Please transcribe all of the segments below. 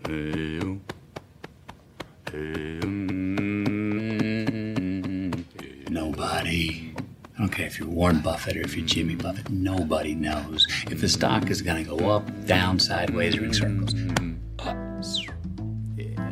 Nobody. I don't care if you're Warren Buffett or if you're Jimmy Buffett. Nobody knows if the stock is going to go up, down, sideways, or in circles. Up. Yeah.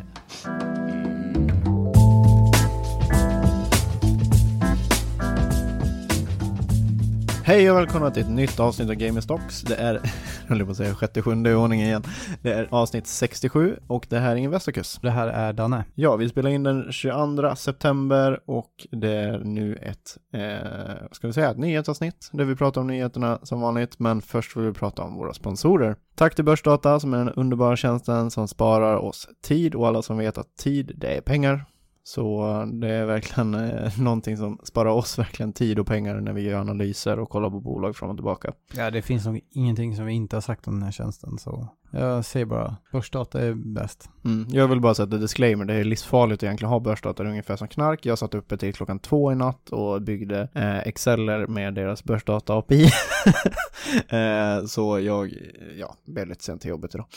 Hej och välkomna till ett nytt avsnitt av GameStocks. Det är, jag håller på att säga 67:e i ordningen igen. Det är avsnitt 67 och det här är Investorkus. Det här är Danne. Ja, vi spelar in den 22 september och det är nu ett nyhetsavsnitt där vi pratar om nyheterna som vanligt. Men först vill vi prata om våra sponsorer. Tack till Börsdata som är den underbara tjänsten som sparar oss tid, och alla som vet att tid, det är pengar. Så det är verkligen någonting som sparar oss verkligen tid och pengar när vi gör analyser och kollar på bolag fram och tillbaka. Ja, det finns nog ingenting som vi inte har sagt om den här tjänsten, så jag säger bara, börsdata är bäst. Jag vill bara sätta disclaimer, det är livsfarligt att egentligen ha börsdata, det är ungefär som knark. Jag satt uppe till 2:00 i natt och byggde Exceler med deras börsdata API. Så jag blev lite sent till jobbet idag.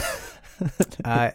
Nej,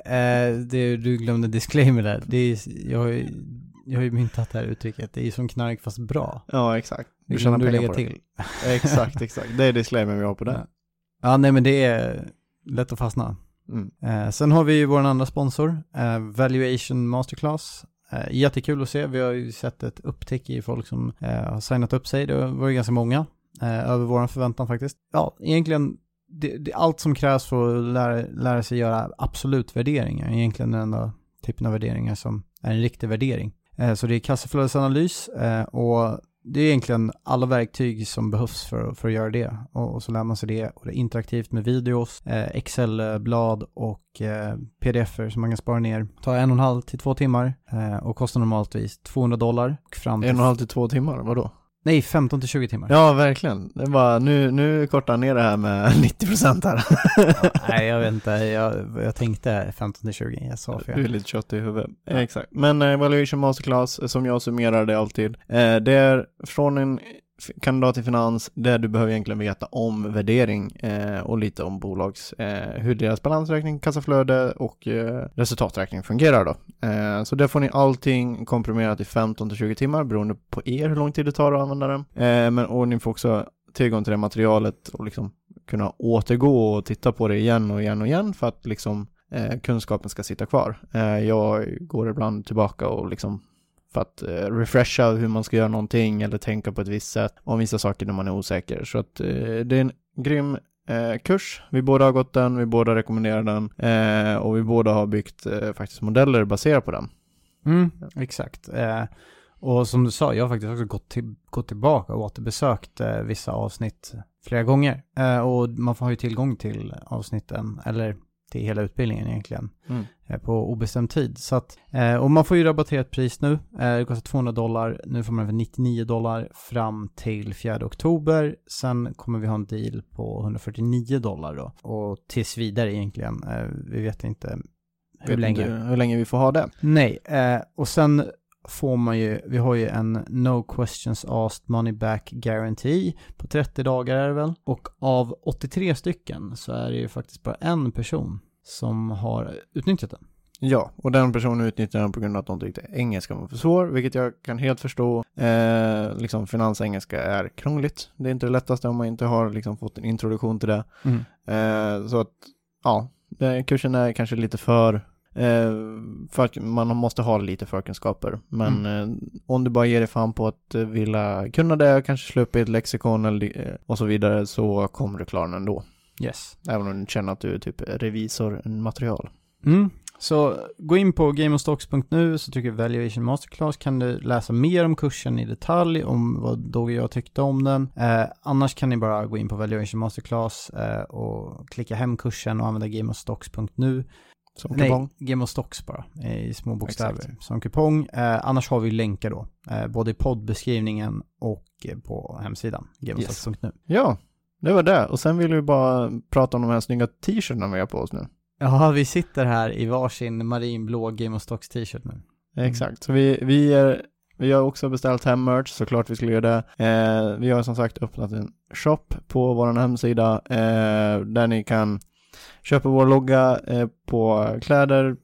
du glömde disclaimer där. Jag har ju myntat det här uttrycket. Det är ju som knark fast bra. Ja, exakt. Du känner du lägga till. Exakt. Det är disclaimer vi har på det. Ja, nej men det är lätt att fastna. Sen har vi ju vår andra sponsor, Valuation Masterclass. Jättekul att se. Vi har ju sett ett upptäck i folk som har signat upp sig. Det var ju ganska många. Över våran förväntan faktiskt. Ja, egentligen det allt som krävs för att lära sig göra absolut värderingar. Egentligen den enda typen av värderingar som är en riktig värdering. Så det är kassaflödesanalys och det är egentligen alla verktyg som behövs för att göra det. Och så lär man sig det. Och det är interaktivt med videos, Excel-blad och pdf-er som man kan spara ner. Det tar 1,5 till 2 timmar och kostar normaltvis $200. 1,5 till 2 timmar, vadå? Nej, 15 till 20 timmar. Ja, verkligen. Det var, nu kortar ner det här med 90% här. Nej, jag vet inte. Jag tänkte 15 till 20. Jag sa fel. Du är lite kött i huvudet. Ja. Exakt. Men Valuation Masterclass, som jag summerar det alltid, det är från en kandidat i finans där du behöver egentligen veta om värdering och lite om bolags, hur deras balansräkning, kassaflöde och resultaträkning fungerar då. Så där får ni allting komprimerat i 15 till 20 timmar beroende på hur lång tid det tar att använda den. Och ni får också tillgång till det materialet och liksom kunna återgå och titta på det igen och igen för att liksom kunskapen ska sitta kvar. Jag går ibland tillbaka och liksom för att refresha hur man ska göra någonting eller tänka på ett visst sätt om vissa saker när man är osäker. Så att det är en grym kurs. Vi båda har gått den, vi båda rekommenderar den och vi båda har byggt faktiskt modeller baserat på den. Exakt. Och som du sa, jag har faktiskt också gått tillbaka och återbesökt vissa avsnitt flera gånger. Och man får ju tillgång till avsnitten, eller till hela utbildningen egentligen, på obestämd tid. Så att, och man får ju rabatterat pris nu. Det kostar $200. Nu får man för $99 fram till 4 oktober. Sen kommer vi ha en deal på $149 då. Och tills vidare egentligen. Vi vet inte hur länge vi får ha det. Nej, och sen får man ju, vi har ju en no questions asked money back guarantee på 30 dagar är det väl. Och av 83 stycken så är det ju faktiskt bara en person som har utnyttjat den. Ja, och den personen utnyttjar den på grund av att de tyckte engelska var för svår, vilket jag kan helt förstå. Liksom finansengelska är krångligt. Det är inte det lättaste om man inte har liksom fått en introduktion till det. Så att, ja, kursen är kanske lite för att man måste ha lite förkunskaper. Men om du bara ger dig fan på att vilja kunna det, kanske slå upp ett lexikon eller, och så vidare, så kommer du klara den ändå. Yes. Även om du känner att du är typ revisor material. Så gå in på gameofstocks.nu, så trycker Valuation Masterclass, kan du läsa mer om kursen i detalj, om vad då jag tyckte om den. Annars kan ni bara gå in på Valuation Masterclass och klicka hem kursen och använda gameofstocks.nu. Som kupong? Nej, Game of Stocks bara, i små bokstäver. Exakt. Som kupong. Annars har vi länkar då, både i poddbeskrivningen och på hemsidan, gameofstocks.nu. Ja, det var det. Och sen vill vi bara prata om de här snygga t-shirtarna vi har på oss nu. Ja, vi sitter här i varsin marinblå Game of Stocks t-shirt nu. Exakt, så vi har också beställt hem merch, såklart vi skulle göra det. Vi har som sagt öppnat en shop på vår hemsida där ni kan köper vår logga på kläder,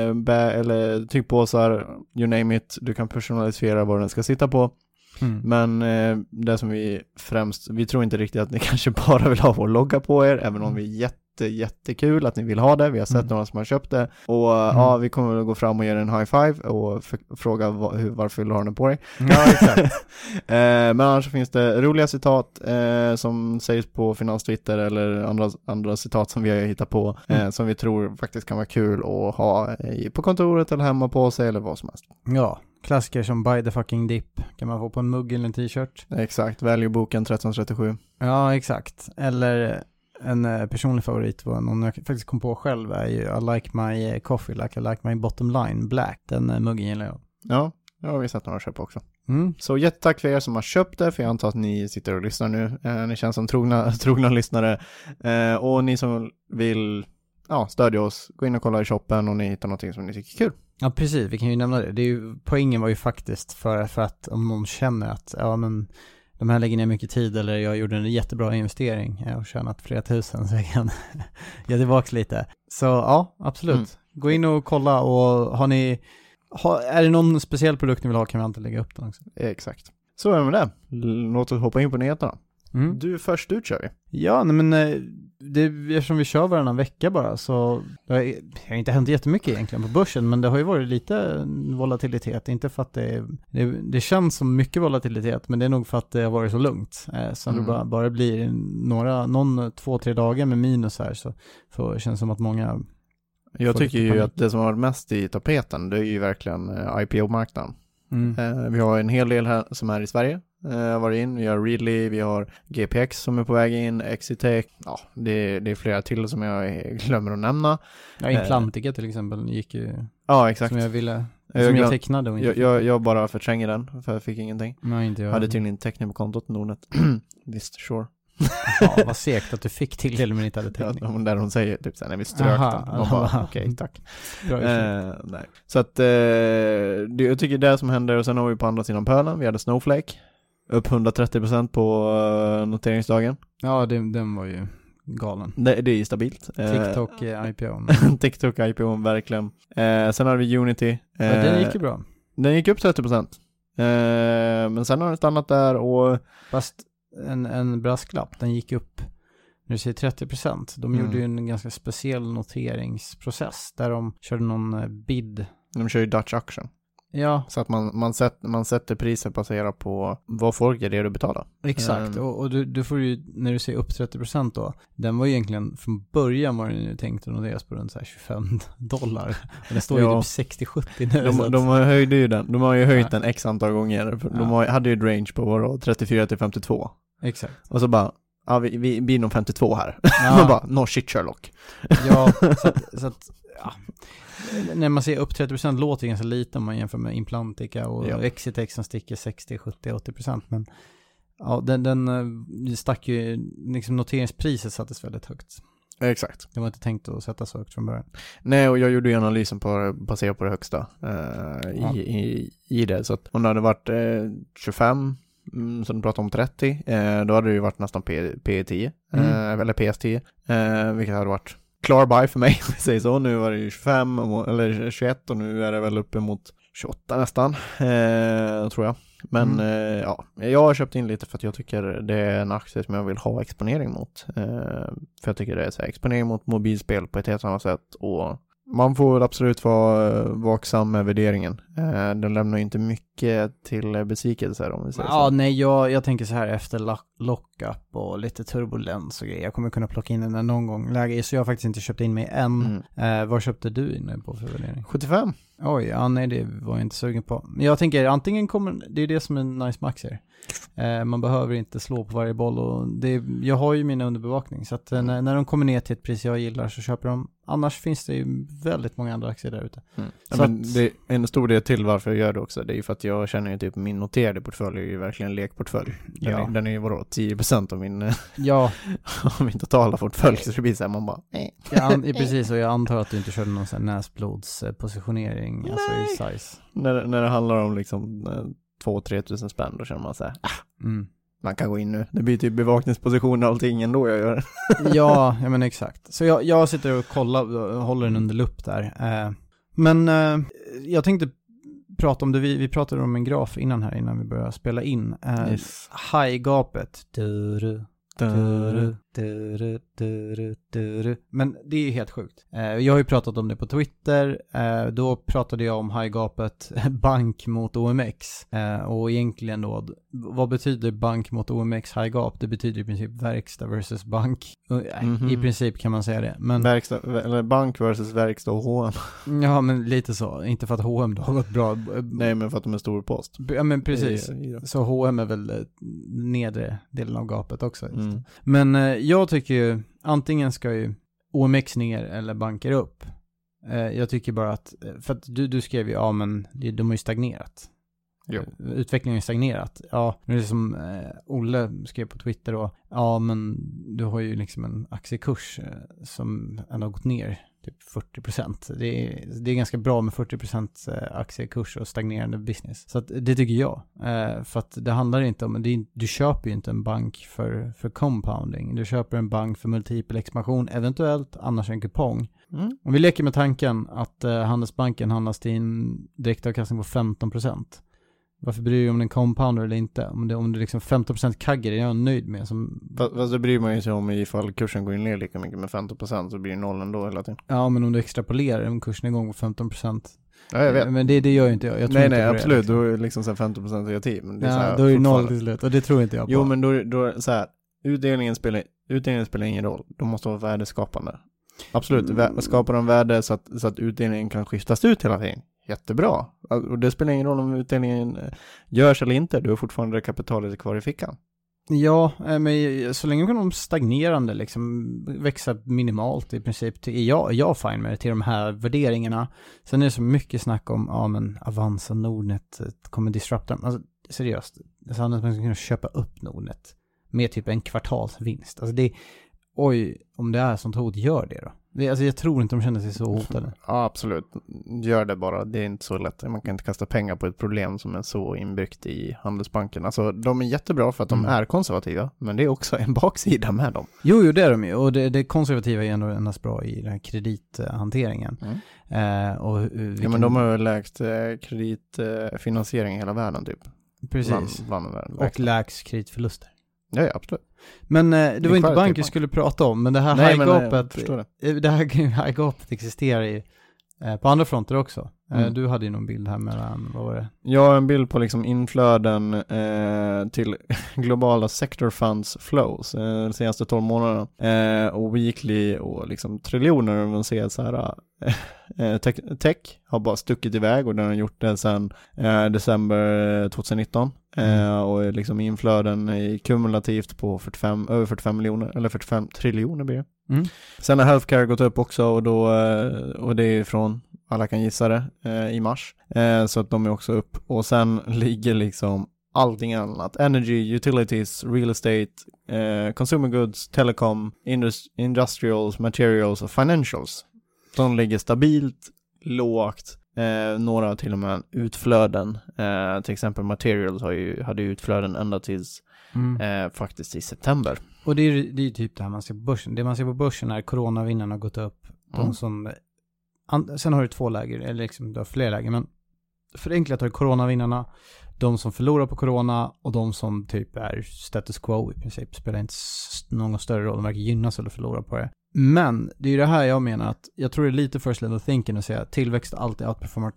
eller typpåsar, you name it. Du kan personalisera vad den ska sitta på. Men det som vi tror inte riktigt att ni kanske bara vill ha vår logga på er, även om vi är jättekul att ni vill ha det. Vi har sett några som har köpt det. Och vi kommer att gå fram och ge en high five och fråga varför vill du ha den på dig. Ja, exakt. Men annars finns det roliga citat som sägs på Finans Twitter eller andra citat som vi har hittat på som vi tror faktiskt kan vara kul att ha på kontoret eller hemma på sig eller vad som helst. Ja, klassiker som Buy the fucking dip kan man få på en mugg eller en t-shirt. Exakt, Value-boken 1337. Ja, exakt. Eller en personlig favorit, vad någon jag faktiskt kom på själv, är ju I like my coffee like I like my bottom line black. Den muggen gillar jag. Ja, det har vi sett några köpa också. Så jättetack för er som har köpt det, för jag antar att ni sitter och lyssnar nu. Ni känns som trogna lyssnare. Och ni som vill stödja oss, gå in och kolla i shoppen och ni hittar någonting som ni tycker är kul. Ja, precis. Vi kan ju nämna det. Poängen var ju faktiskt för att om någon känner att de här lägger ner mycket tid, eller jag gjorde en jättebra investering och tjänat flera tusen, så jag kan ge tillbaka lite. Så ja, absolut. Gå in och kolla, och är det någon speciell produkt ni vill ha kan vi alltid lägga upp den också. Exakt. Så är det med det. Låt oss hoppa in på nyheterna. Du först ut, kör vi. Ja, men eftersom vi kör varannan vecka bara, så det har inte hänt jättemycket egentligen på börsen, men det har ju varit lite volatilitet. Inte för att det känns som mycket volatilitet, men det är nog för att det har varit så lugnt. Så det bara blir någon 2-3 dagar med minus här, så känns det som att många... Jag tycker ju att det som har varit mest i tapeten, det är ju verkligen IPO-marknaden. Vi har en hel del här som är i Sverige. Vi har Readly, vi har GPX som är på väg in, Exitec, det är flera till som jag glömmer att nämna. Ja, Implantica till exempel gick ju, exakt. som jag tecknade och inte jag bara förtränger den, för jag fick ingenting. Nej, inte jag. Hade tydligen teckning på kontot, Nordnet. Visst, sure. Ja, vad segt att du fick till det men inte hade teckning. Ja, där hon säger typ såhär, när vi strök den. Okej, tack. Nej. Så att jag tycker det som händer, och sen har vi på andra sidan pölen, vi hade Snowflake upp 130% på noteringsdagen. Ja, den var ju galen. Det är stabilt. TikTok IPO. TikTok IPO, verkligen. Sen har vi Unity. Den gick ju bra. Den gick upp 30%. Men sen har den stannat där och... Fast en brasklapp, den gick upp, när du säger 30%. De gjorde ju en ganska speciell noteringsprocess där de körde någon bid. De kör ju Dutch Auction. Ja. Så att man sätter priset baserat på vad folk är det du betalar. Exakt, och du får ju, när du säger upp 30% då, den var ju egentligen, från början var den ju tänkt att noteras på runt så här $25. Och det står ju typ 60-70 nu. De har höjt ju den. De har ju höjt den x antal gånger. De hade ju ett range på 34-52. Exakt. Och så bara, vi blir nog 52 här. Man bara, no shit Sherlock. Ja, så att när man ser upp 30% låter ganska lite om man jämför med Implantica och Exitec som sticker 60-70-80%, men den stack ju, liksom noteringspriset sattes väldigt högt. Exakt. Det var inte tänkt att sätta så högt från början. Nej, och jag gjorde ju analysen baserat på det högsta i det, så att om det hade varit 25 så du pratar om 30, då hade det ju varit nästan P10 eller PS10, vilket hade varit klar buy för mig, om vi säger så. Nu var det ju 25 eller 21 och nu är det väl uppe mot 28 nästan, tror jag. Men jag har köpt in lite för att jag tycker det är en aktie som jag vill ha exponering mot. För jag tycker det är så här, exponering mot mobilspel på ett helt annat sätt, och man får absolut vara vaksam med värderingen. Den lämnar inte mycket till besvikelse, om vi säger så. Ja, nej, jag tänker så här, efter lockup och lite turbulens och grejer, jag kommer kunna plocka in den någon gång läge, så jag har faktiskt inte köpt in mig än. Vad köpte du in på för värdering? 75. Oj, ja, nej, det var jag inte sugen på. Men jag tänker, antingen kommer, det är det som är nice med aktier. Man behöver inte slå på varje boll, och jag har ju mina underbevakning, så att när de kommer ner till ett pris jag gillar så köper de. Annars finns det ju väldigt många andra aktier där ute. Så men det är en stor del till varför jag gör det också. Det är ju för att jag känner ju typ min noterade portfölj är ju verkligen en lekportfölj. Den är ju 10% av min av min totala portfölj, så det blir så här, man bara precis, och jag antar att du inte körde någon sån här näsblodspositionering, alltså i size. När det handlar om liksom 2-3 tusen spänn, då känner man så här, Man kan gå in nu. Det blir typ bevakningsposition och allting ändå jag gör. Ja, men exakt. Så jag sitter och kollar och håller den under lupp där. Men jag tänkte prata om det. Vi pratade om en graf innan vi började spela in. Yes. High-gapet. Men det är helt sjukt. Jag har ju pratat om det på Twitter. Då pratade jag om high-gapet bank mot OMX. Och egentligen då, vad betyder bank mot OMX high-gap? Det betyder i princip verkstad versus bank. I princip kan man säga det. Men verkstad, eller bank versus verkstad och H&M. Ja, men lite så. Inte för att H&M då har gått bra. Nej, men för att de är stor post. Ja, men precis. Så H&M är väl nedre delen av gapet också. Men jag tycker ju, antingen ska ju OMX ner eller banker upp. Jag tycker bara att, för att du skrev ju, ja men de har ju stagnerat. Jo. Utvecklingen är stagnerat. Ja, det är som Olle skrev på Twitter då. Ja, men du har ju liksom en aktiekurs som ändå har gått ner typ 40%. Det är ganska bra med 40% aktiekurs och stagnerande business. Så att, det tycker jag. För att det handlar inte om, du köper ju inte en bank för compounding. Du köper en bank för multipel expansion, eventuellt, annars en kupong. Om vi leker med tanken att Handelsbanken handlas till en direktavkastning på 15%. Varför bryr du dig om en compounder eller inte? Om det liksom 15% kagger är jag nöjd med. Fast det bryr man ju sig om ifall kursen går ner lika mycket med 15% så blir det noll ändå hela tiden. Ja, men om du extrapolerar om kursen är igång på 15%. Ja, jag vet. Men det gör ju inte jag. Jag tror nej, inte absolut. Liksom. Då är det liksom så 15% i tid. Men det är så här, då är det noll till slut. Och det tror inte jag på. Jo, men då så här, utdelningen spelar ingen roll. De måste vara värdeskapande. Absolut, skapar de värde så att utdelningen kan skiftas ut hela tiden. Jättebra. Och det spelar ingen roll om utdelningen görs eller inte. Du har fortfarande kapitalet kvar i fickan. Ja, men så länge de stagnerande liksom växa minimalt i princip är jag fine med det till de här värderingarna. Sen är det så mycket snack om men Avanza, Nordnet kommer disrupta dem. Alltså seriöst, så att man ska kunna köpa upp Nordnet med typ en kvartalsvinst. Alltså om det är sånt hot, gör det då. Alltså jag tror inte de känner sig så hotade. Ja, absolut. Gör det bara. Det är inte så lätt. Man kan inte kasta pengar på ett problem som är så inbyggt i Handelsbanken. Alltså de är jättebra för att de är konservativa. Men det är också en baksida med dem. Jo, det är de ju. Och det konservativa är ändå endast bra i den här kredithanteringen. Men de har ju lägst kreditfinansiering i hela världen typ. Precis. Bland världen. Och lägst kreditförluster. Ja, absolut. Men det var inte bank vi skulle prata om, men det här high-gapet existerar ju på andra fronter också. Du hade ju någon bild här mellan, vad var det? Ja, en bild på liksom inflöden till globala sector funds flows de senaste 12 månaderna. Och weekly och liksom triljoner, om man ser så här. Tech har bara stuckit iväg och den har gjort det sedan december 2019. Och liksom inflöden är kumulativt på över 45 miljoner eller 45 triljoner blir det. Sen har healthcare gått upp också och det är från, alla kan gissa det, i mars. Så att de är också upp. Och sen ligger liksom allting annat. Energy, utilities, real estate, consumer goods, telecom, industrials, materials och financials. De ligger stabilt, lågt. Några till och med utflöden. Till exempel materials hade utflöden ända tills faktiskt i september. Och det är typ det här man ser på börsen. Det man ser på börsen är coronavinnarna har gått upp. De som sen har du två läger, eller liksom du har fler läger, men förenklat har du coronavinnarna, de som förlorar på corona och de som typ är status quo i princip, spelar inte någon större roll, de verkar gynnas eller förlora på det. Men det är ju det här jag menar, att jag tror det är lite first level thinking att säga att tillväxt alltid outperformat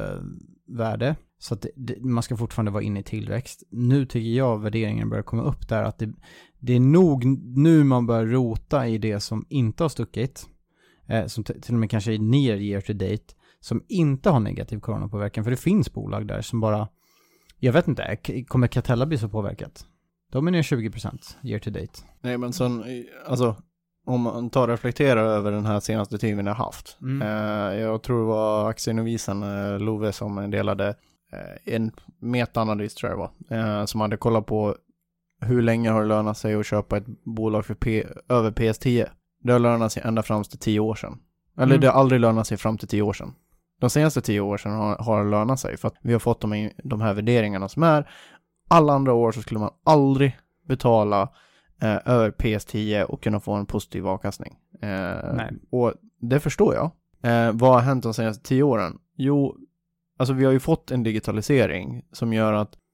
värde, så att man ska fortfarande vara inne i tillväxt. Nu tycker jag värderingen börjar komma upp där, att det är nog nu man börjar rota i det som inte har stuckit, som till och med kanske är ner year to date, som inte har negativ coronapåverkan, för det finns bolag där som bara, jag vet inte, kommer Catella bli så påverkat? De är ner 20% year to date. Nej, men alltså om man tar och reflekterar över den här senaste tiden vi har haft. Jag tror det var aktienovisen Love som delade en metaanalys, tror jag det var, som hade kollat på hur länge har det lönat sig att köpa ett bolag för över PS10. Det har lönat sig ända fram till 10 år sedan. Eller det har aldrig lönat sig fram till 10 år sedan. De senaste 10 år sedan har det lönat sig, för att vi har fått de här värderingarna som är. Alla andra år så skulle man aldrig betala över PS10 och kunna få en positiv avkastning. Och det förstår jag. Vad har hänt de senaste 10 åren? Jo, alltså vi har ju fått en digitalisering som gör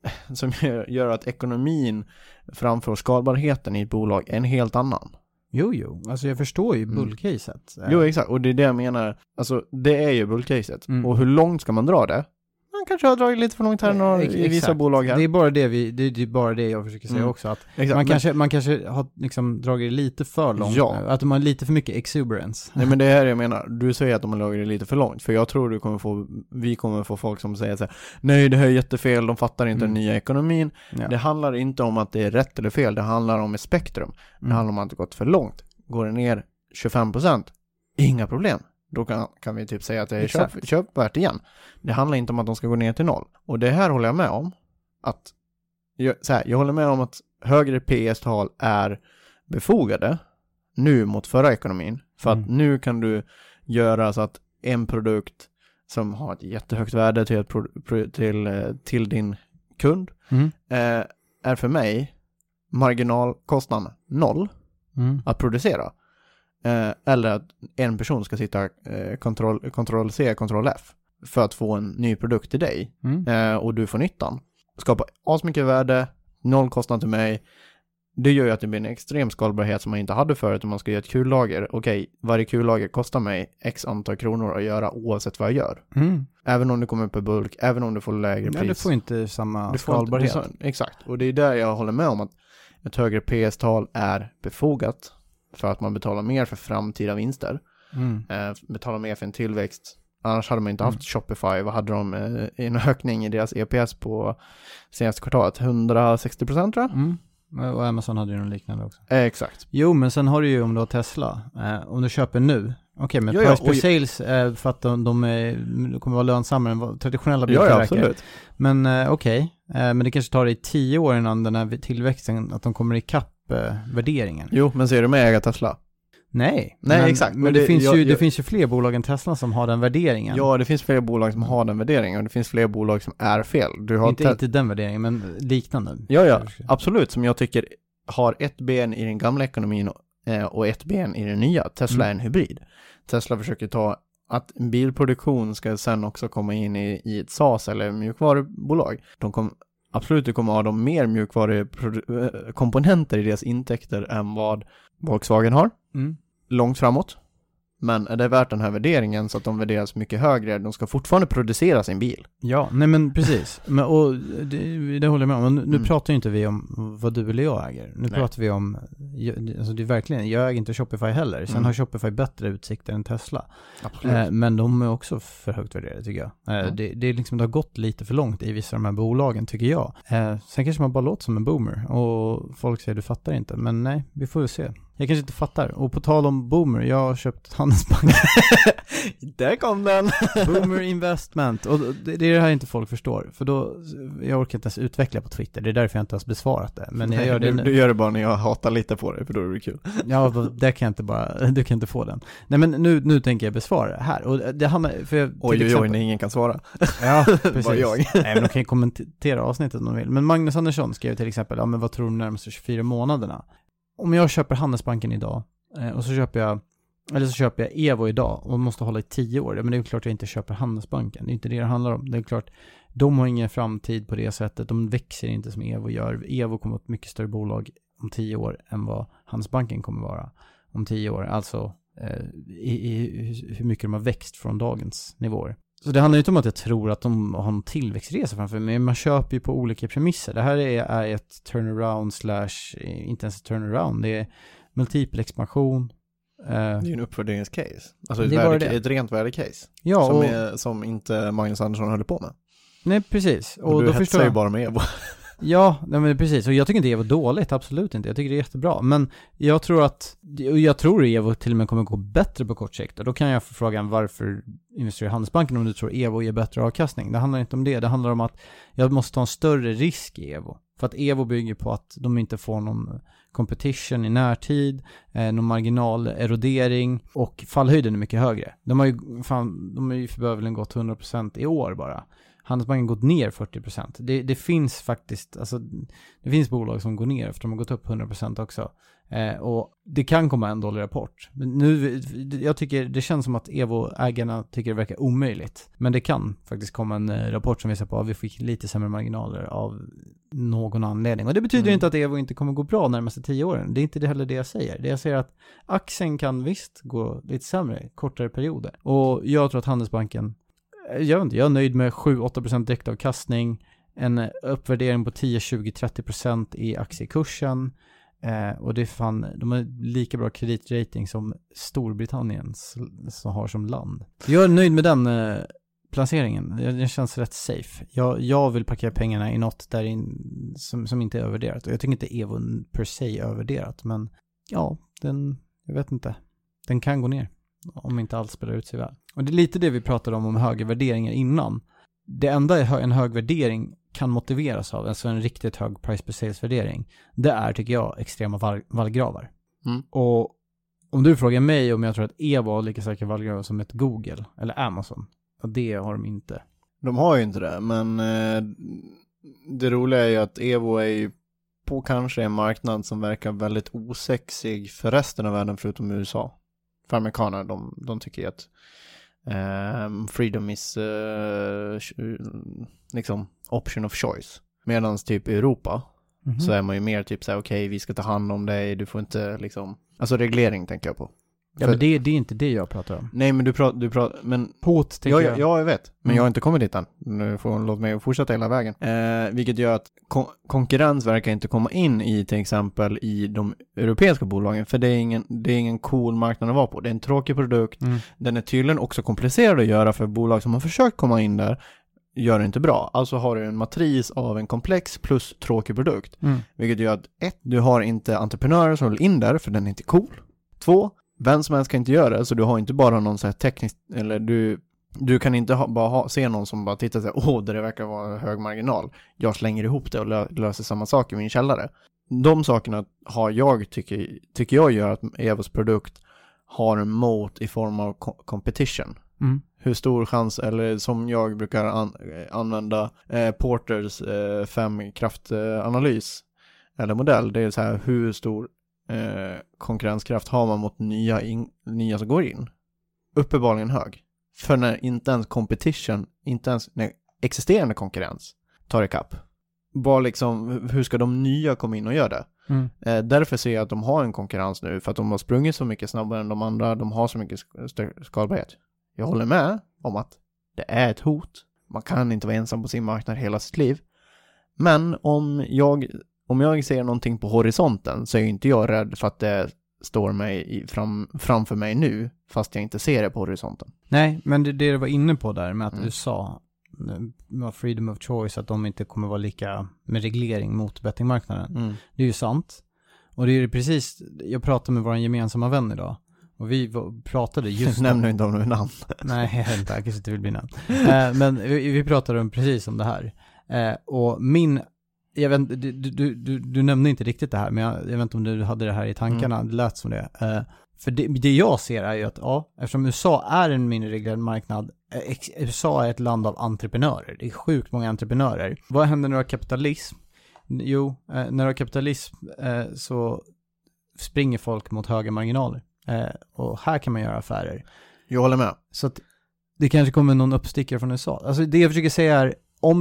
att ekonomin framför skalbarheten i ett bolag är en helt annan. Jo, alltså jag förstår ju bullcaset. Jo, exakt, och det är det jag menar. Alltså det är ju bullcaset. Och hur långt ska man dra det? Man kanske har dragit lite för långt här i vissa bolag här. Det är bara det är bara det jag försöker säga också. Att man kanske har liksom dragit lite för långt. Ja. Att de har lite för mycket exuberance. Nej, men det här jag menar. Du säger att de har dragit lite för långt. För jag tror vi kommer få folk som säger så här: nej, det här är jättefel, de fattar inte den nya ekonomin. Ja. Det handlar inte om att det är rätt eller fel. Det handlar om ett spektrum. Det handlar om att det gått för långt. Går det ner 25%? Inga problem. Då kan vi typ säga att det är köpvärt igen. Det handlar inte om att de ska gå ner till 0. Och det här håller jag med om. Jag håller med om att högre PS-tal är befogade nu mot förra ekonomin. För att nu kan du göra så att en produkt som har ett jättehögt värde till din kund är för mig marginalkostnaden 0 att producera. Eller att en person ska sitta Ctrl-C, Ctrl-F för att få en ny produkt till dig och du får nyttan. Skapa asmycket värde, 0 kostnad till mig. Det gör ju att det blir en extrem skalbarhet som man inte hade förut om man ska göra ett kullager. Okej, varje kullager kostar mig x antal kronor att göra oavsett vad jag gör. Även om det kommer på bulk, även om du får lägre pris. Ja, du får inte samma skalbarhet. Exakt, och det är där jag håller med om att ett högre PS-tal är befogat. För att man betalar mer för framtida vinster. Betalar mer för en tillväxt. Annars hade man inte haft Shopify. Vad hade de i en ökning i deras EPS på senaste kvartalet? 160% tror jag. Och Amazon hade ju något liknande också. Exakt. Jo, men sen har du ju om du har Tesla. Om du köper nu. Okej, men price per sales för att de kommer vara lönsammare än vad traditionella biltillverkare. Absolut. Men men det kanske tar dig 10 år innan den här tillväxten att de kommer ikapp värderingen. Jo, men ser du med äga Tesla? Nej, exakt. Men det finns ju fler bolag än Tesla som har den värderingen. Ja, det finns fler bolag som har den värderingen och det finns fler bolag som är fel. Du har inte den värderingen, men liknande. Ja, absolut. Som jag tycker har ett ben i den gamla ekonomin och ett ben i den nya. Tesla är en hybrid. Tesla försöker ta att bilproduktion ska sen också komma in i ett SaaS eller mjukvarubolag. Du kommer ha de mer mjukvarukomponenter i deras intäkter än vad Volkswagen har. Långt framåt. Men är det värt den här värderingen så att de värderas mycket högre? De ska fortfarande producera sin bil. Ja, nej men precis. Och det håller jag med om. Nu pratar ju inte vi om vad du eller jag äger. Nu pratar vi om, alltså det är verkligen, jag äger inte Shopify heller. Sen har Shopify bättre utsikter än Tesla. Men de är också för högt värderade tycker jag. Det är liksom, det har gått lite för långt i vissa av de här bolagen tycker jag. Sen kanske man bara låter som en boomer och folk säger du fattar inte. Men nej, vi får ju se. Jag kanske inte fattar. Och på tal om boomer, jag har köpt Handelsbanken. Där kom den. Boomer investment. Och det är det här inte folk förstår. För då, jag orkar inte ens utveckla på Twitter. Det är därför jag inte ens besvarat det. Men jag gör det nu. Du gör det bara när jag hatar lite på det, för då är det kul. Ja, det kan jag inte bara, du kan inte få den. Nej, men nu tänker jag besvara det här. Och det handlar, för jag, oj, när ingen kan svara. Ja, precis. Bara jag. Nej, men de kan ju kommentera avsnittet om de vill. Men Magnus Andersson skrev till exempel, ja men vad tror du närmaste 24 månaderna? Om jag köper Handelsbanken idag och så köper jag Evo idag och måste hålla i 10 år. Men det är ju klart jag inte köper Handelsbanken. Det är inte det handlar om. Det är klart, de har ingen framtid på det sättet. De växer inte som Evo gör. Evo kommer att ett mycket större bolag om 10 år än vad Handelsbanken kommer vara om 10 år. Alltså i hur mycket de har växt från dagens nivåer. Så det handlar inte om att jag tror att de har en tillväxtresa framför mig, men man köper ju på olika premisser. Det här är ett turnaround / inte ens ett turnaround, det är multipel expansion. Det är ju en uppvärderingscase. Alltså ett rent värdecase. Ja, som inte Magnus Andersson höll på med. Nej, precis. Och du hetsar ju bara med Evo. Ja, men precis. Och jag tycker inte Evo är dåligt, absolut inte. Jag tycker det är jättebra. Men jag tror Evo till och med kommer gå bättre på kort sikt. Och då kan jag få frågan varför investerar i Handelsbanken om du tror Evo ger bättre avkastning. Det handlar inte om det. Det handlar om att jag måste ta en större risk i Evo. För att Evo bygger på att de inte får någon competition i närtid, någon marginalerodering och fallhöjden är mycket högre. De har ju förbövligen gått 100% i år bara. Handelsbanken gått ner 40%. Det finns faktiskt, alltså det finns bolag som går ner efter de har gått upp 100% också. Och det kan komma en dålig rapport. Men nu, jag tycker det känns som att Evo-ägarna tycker det verkar omöjligt. Men det kan faktiskt komma en rapport som visar på att vi fick lite sämre marginaler av någon anledning. Och det betyder inte att Evo inte kommer gå bra närmaste 10 åren. Det är inte heller det jag säger. Det jag säger att aktien kan visst gå lite sämre kortare perioder. Och jag tror att Handelsbanken, jag är nöjd med 7-8% direktavkastning, en uppvärdering på 10, 20, 30% i aktiekursen. Och det de har lika bra kreditrating som Storbritannien som har som land. Jag är nöjd med den placeringen. Den känns rätt safe. Jag vill parkera pengarna i något där som inte är övervärderat. Och jag tycker inte Evo per se är övervärderat. Men ja, jag vet inte. Den kan gå ner om inte allt spelar ut sig väl. Och det är lite det vi pratade om höga värderingar innan. Det enda en hög värdering kan motiveras av, alltså en riktigt hög price per sales värdering, det är, tycker jag, extrema vallgravar. Och om du frågar mig om jag tror att Evo har lika säkra vallgravar som ett Google eller Amazon, och det har de inte. De har ju inte det, men det roliga är ju att Evo är ju på kanske en marknad som verkar väldigt osexig för resten av världen förutom USA. För amerikaner, de tycker ju att freedom is liksom option of choice. Medan typ i Europa så är man ju mer typ såhär, okej, vi ska ta hand om dig, du får inte liksom, alltså reglering tänker jag på. Ja, men det är inte det jag pratar om. Nej, men du pratar men hot tänker jag. Ja, jag vet. Men jag har inte kommit dit än. Nu får låt mig fortsätta hela vägen. Vilket gör att konkurrens verkar inte komma in i till exempel i de europeiska bolagen. För det är ingen cool marknad att vara på. Det är en tråkig produkt. Den är tydligen också komplicerad att göra för bolag som har försökt komma in där. Gör det inte bra. Alltså har du en matris av en komplex plus tråkig produkt. Vilket gör att 1, du har inte entreprenörer som vill in där för den är inte cool. 2, vem som helst kan inte göra det, så du har inte bara någon så här teknisk, eller du kan inte se någon som bara tittar och säger, det verkar vara hög marginal. Jag slänger ihop det och löser samma sak i min källare. De sakerna har tycker jag gör att Evos produkt har en moat i form av competition. Hur stor chans, eller som jag brukar använda Porters 5-kraftanalys eller modell, det är så här, hur stor konkurrenskraft har man mot nya som går in? Uppenbarligen hög. För när inte ens competition, när existerande konkurrens tar ikapp. Bara liksom, hur ska de nya komma in och göra det? Därför ser jag att de har en konkurrens nu, för att de har sprungit så mycket snabbare än de andra, de har så mycket skalbarhet. Jag håller med om att det är ett hot. Man kan inte vara ensam på sin marknad hela sitt liv. Men om jag ser någonting på horisonten så är inte jag rädd för att det står mig framför mig nu, fast jag inte ser det på horisonten. Nej, men det du var inne på där med att USA med freedom of choice, att de inte kommer vara lika med reglering mot bettingmarknaden. Det är ju sant. Och det är precis, jag pratade med vår gemensamma vän idag. Och vi pratade just nämner inte om något namn. Nej, jag kanske inte vill bli namn. Men vi pratade precis om det här. Och jag vet, du nämnde inte riktigt det här, men jag vet inte om du hade det här i tankarna. Det lät som det. För det jag ser är ju att eftersom USA är en mindre reglerad marknad, USA är ett land av entreprenörer. Det är sjukt många entreprenörer. Vad händer när du har kapitalism? Jo, när du har kapitalism så springer folk mot höga marginaler. Och här kan man göra affärer. Jag håller med. Så att det kanske kommer någon uppstickare från USA. Alltså det jag försöker säga är,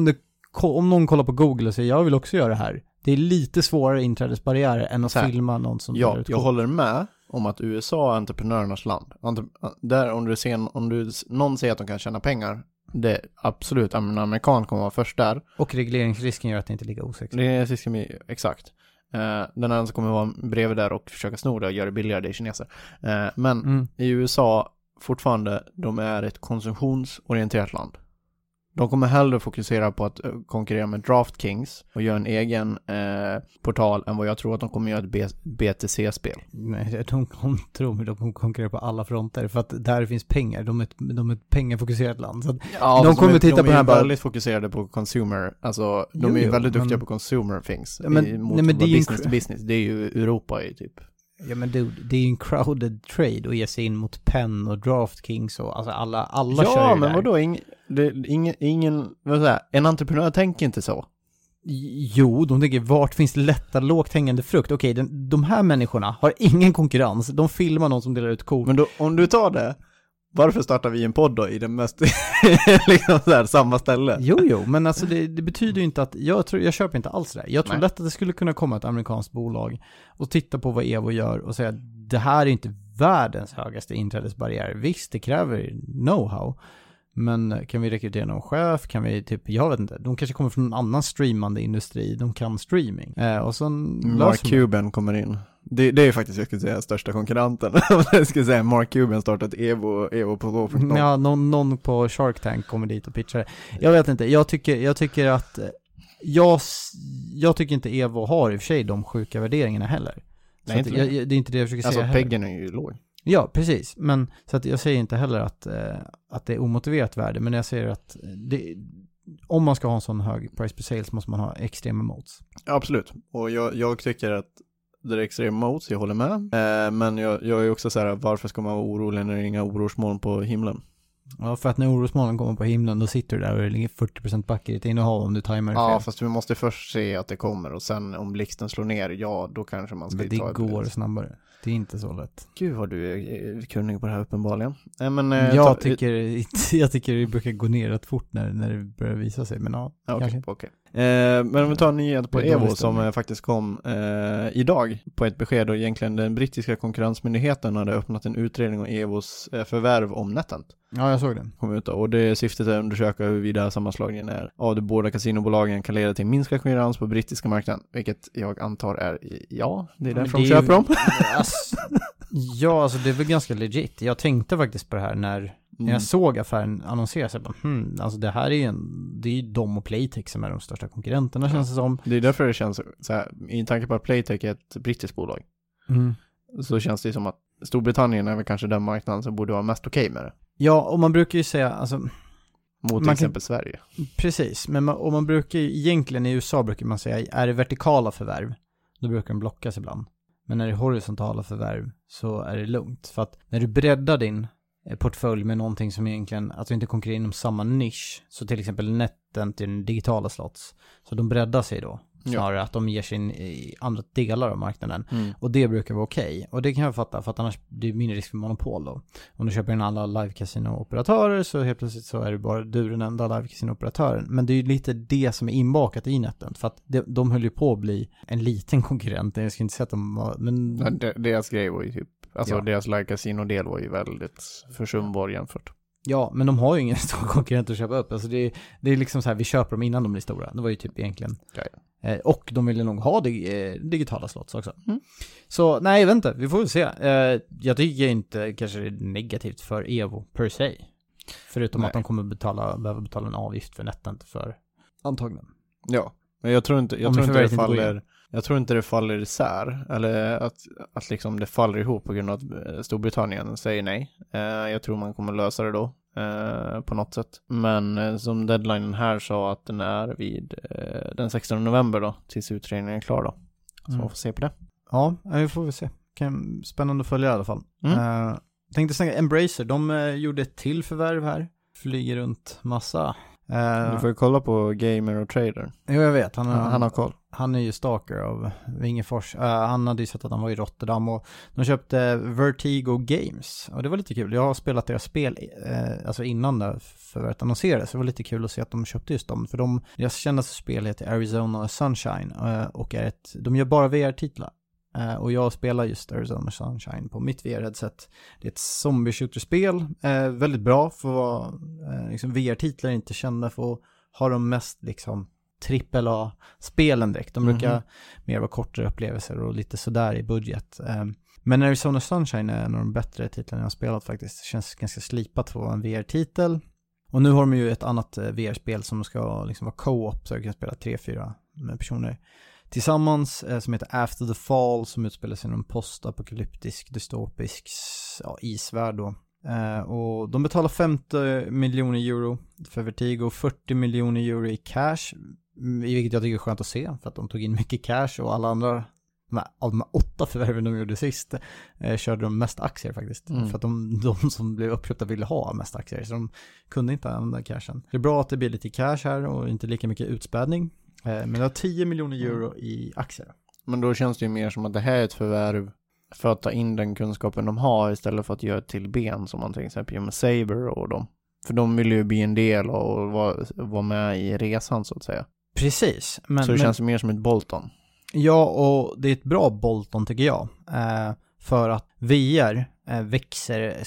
om någon kollar på Google och säger jag vill också göra det här, det är lite svårare inträdesbarriärer än att filma någon som jag håller med om att USA är entreprenörernas land. Där om någon säger att de kan tjäna pengar, det är absolut, en amerikan kommer vara först där. Och regleringsrisken gör att det inte är lika osexigt. Regleringsrisken är exakt. Den andra som kommer vara bredvid där och försöka sno det och göra det billigare, det är kineser. Men i USA fortfarande, de är ett konsumtionsorienterat land. De kommer hellre fokusera på att konkurrera med DraftKings och göra en egen portal än vad jag tror att de kommer göra ett BTC-spel. Nej, de kommer konkurrera på alla fronter för att där finns pengar. De är ett pengafokuserat land. Så de kommer titta på det här. De är väldigt fokuserade på consumer. Alltså, de är väldigt duktiga på consumer things. Men det är business to business. Det är ju Europa i typ. Ja, men det är ju en crowded trade att ge sig in mot Penn och DraftKings och alltså alla kör ju men där. vadå? en entreprenör tänker inte så. Jo, de tänker, vart finns det lätta lågt hängande frukt? Okej, de här människorna har ingen konkurrens. De filmar någon som delar ut kort. Men då, om du tar det, varför startar vi en podd då i den mest liksom så här, samma ställe? Jo, men alltså det betyder ju inte att jag köper inte alls det. Jag tror lätt att det skulle kunna komma ett amerikanskt bolag och titta på vad Evo gör och säga att det här är inte världens högaste inträdesbarriär. Visst, det kräver know-how. Men kan vi rekrytera någon chef? Kan vi jag vet inte. De kanske kommer från en annan streamande industri. De kan streaming. Och sen Mark Cuban kommer in. Det är ju faktiskt, jag skulle säga, största konkurrenten. Jag skulle säga Mark Cuban startat Evo på 2.0. Ja, någon på Shark Tank kommer dit och pitchar. Jag vet inte. Jag tycker att jag tycker inte Evo har i och för sig de sjuka värderingarna heller. Nej, inte det. Det är inte det jag försöker säga. Alltså peggen är ju låg. Ja, precis. Men så att jag säger inte heller att det är omotiverat värde, men jag säger att om man ska ha en sån hög price per sales måste man ha extrema modes. Ja, absolut. Och jag tycker att det är extrema modes, jag håller med. Men jag är också så här, varför ska man vara orolig när det är inga orosmoln på himlen? Ja, för att när orosmolnen kommer på himlen, då sitter du där och det ligger 40% back i ditt innehav om du tajmar det fel. Ja, fast vi måste först se att det kommer och sen om blixten slår ner, ja, då kanske man ska men det går snabbare. Det är inte så lätt. Gud vad du är kunnig på det här uppenbarligen. Men, jag tycker det brukar gå ner rätt fort när det börjar visa sig. Men ja, okej. Men om vi tar en nyhet på Evo som faktiskt kom idag på ett besked, och egentligen den brittiska konkurrensmyndigheten hade öppnat en utredning om Evos förvärv om NetEnt. Ja, jag såg den. Kom ut då. Och det syftet är att undersöka huruvida sammanslagningen är av de båda kasinobolagen kan leda till minskad konkurrens på brittiska marknaden, vilket jag antar är ja, det är därför de köper dem. Ja, alltså det är väl ganska legit. Jag tänkte faktiskt på det här när jag såg affären annonseras. Jag bara, alltså det här är det är ju de och Playtech som är de största konkurrenterna, känns det som. Det är därför det känns så här, i tanke på att Playtech är ett brittiskt bolag. Så känns det som att Storbritannien är väl kanske den marknaden som borde vara mest okej med det. Ja, och man brukar ju säga, alltså mot till exempel Sverige. Precis, men man brukar ju, egentligen i USA brukar man säga, är det vertikala förvärv, då brukar de blockas ibland. Men när det är horisontala förvärv så är det lugnt. För att när du breddar din portfölj med någonting som egentligen, alltså inte konkurrerar inom samma nisch, så till exempel NetEnt till den digitala slots, så de breddar sig då. Snarare att de ger sig in i andra delar av marknaden. Och det brukar vara okej. Och det kan jag fatta, för att annars det är mindre risk för monopol då. Om du köper in alla live-casino-operatörer så helt plötsligt så är det bara du den enda live-casino-operatören. Men det är ju lite det som är inbakat i NetEnt. För att de höll ju på att bli en liten konkurrent. Jag ska inte säga att de var... Men... Ja, deras grej var ju typ... Alltså deras live-casino-del var ju väldigt försumbar jämfört. Ja, men de har ju ingen stor konkurrent att köpa upp. Alltså det är liksom så här, vi köper dem innan de blir stora. Det var ju typ egentligen... Ja. Och de ville nog ha digitala slots också. Så nej, jag vet inte. Vi får väl se. Jag tycker inte kanske det är negativt för Evo per se. Förutom att de kommer behöva betala en avgift för NetEnt för antagligen. Ja, men jag tror inte det faller isär. Eller att liksom det faller ihop på grund av att Storbritannien säger nej. Jag tror man kommer lösa det då. På något sätt. Men som deadlinen här sa att den är vid den 16 november då, tills utredningen är klar då. Så man får se på det. Ja, vi får väl se. Spännande att följa i alla fall. Tänkte snacka Embracer, de gjorde ett till förvärv här. Flyger runt massa. Du får ju kolla på Gamer och Trader. Jo, jag vet. Han har koll. Han är ju stalker av Wingefors. Han hade ju sett att han var i Rotterdam och de köpte Vertigo Games. Och det var lite kul. Jag har spelat deras spel alltså innan det förvärvet annonserades. Så det var lite kul att se att de köpte just dem. För deras kändaste spel heter Arizona Sunshine och de gör bara VR-titlar. Och jag spelar just Arizona Sunshine på mitt VR-headset. Det är ett zombie-shooter-spel. Väldigt bra för att vara liksom VR-titlar inte kända för att ha de mest liksom AAA-spelen direkt. De brukar mer vara kortare upplevelser och lite sådär i budget. Men Arizona Sunshine är en av de bättre titlarna jag har spelat faktiskt. Det känns ganska slipat för att vara en VR-titel. Och nu har de ju ett annat VR-spel som ska liksom vara co-op, så jag kan spela 3-4 personer tillsammans, som heter After the Fall, som utspelar sig i en postapokalyptisk, dystopisk isvärld då. Och de betalar 50 miljoner euro för Vertigo, 40 miljoner euro i cash, i vilket jag tycker är skönt att se, för att de tog in mycket cash och alla andra av de 8 förvärven de gjorde sist körde de mest aktier faktiskt. För att de som blev uppköpta ville ha mest aktier, så de kunde inte använda cashen. Det är bra att det blir lite cash här och inte lika mycket utspädning. Men det har 10 miljoner euro i aktier. Men då känns det ju mer som att det här är ett förvärv för att ta in den kunskapen de har istället för att göra till ben som man till exempel gör med Saber och dem. För de vill ju bli en del och vara med i resan så att säga. Precis. Så det känns mer som ett Bolton. Ja, och det är ett bra Bolton tycker jag. För att VR växer.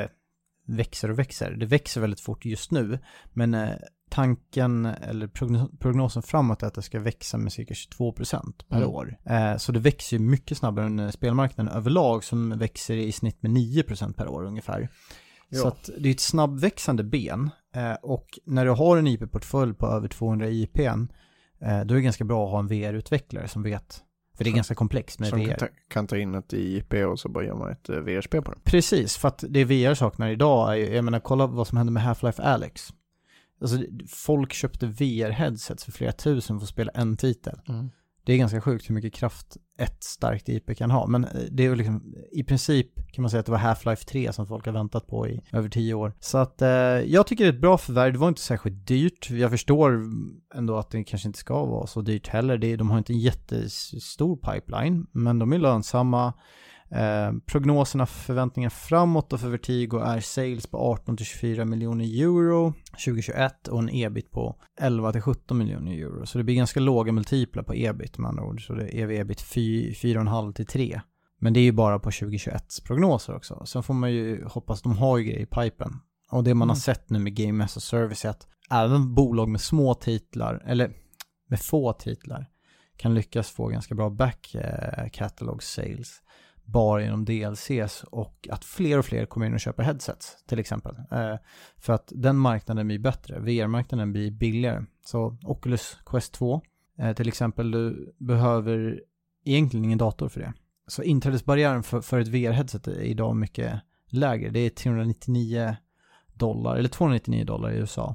Det växer väldigt fort just nu. Men tanken eller prognosen framåt är att det ska växa med cirka 22% per år. Så det växer ju mycket snabbare än spelmarknaden överlag som växer i snitt med 9% per år ungefär. Ja. Så att det är ett snabbväxande ben. Och när du har en IP-portfölj på över 200 IPn, då är det ganska bra att ha en VR-utvecklare som vet. För det är ganska komplext med VR. Som kan ta in ett IP och så bara gör man ett VR-spel på det. Precis, för att det VR saknar idag är, jag menar, kolla vad som hände med Half-Life Alyx. Alltså, folk köpte VR-headsets för flera tusen för att spela en titel. Det är ganska sjukt hur mycket kraft ett starkt IP kan ha. Men det är liksom, i princip kan man säga att det var Half-Life 3 som folk har väntat på i över 10 år. Så att jag tycker det är ett bra förvärv. Det var inte särskilt dyrt. Jag förstår ändå att det kanske inte ska vara så dyrt heller. De har inte en jättestor pipeline, men de är lönsamma. Prognoserna för förväntningar framåt och för Vertigo är sales på 18-24 miljoner euro 2021 och en ebit på 11-17 miljoner euro. Så det blir ganska låga multiplar på ebit med andra ord. Så det är ebit 4,5-3. Men det är ju bara på 2021s prognoser också. Sen får man ju hoppas de har ju grejer i pipen. Och det man har sett nu med Game as a Service är att även bolag med små titlar eller med få titlar kan lyckas få ganska bra back catalog sales bara genom DLCs och att fler och fler kommer in och köper headsets till exempel. För att den marknaden blir bättre. VR-marknaden blir billigare. Så Oculus Quest 2 till exempel, du behöver egentligen ingen dator för det. Så inträdesbarriären för ett VR-headset är idag mycket lägre. Det är $399 eller $299 i USA.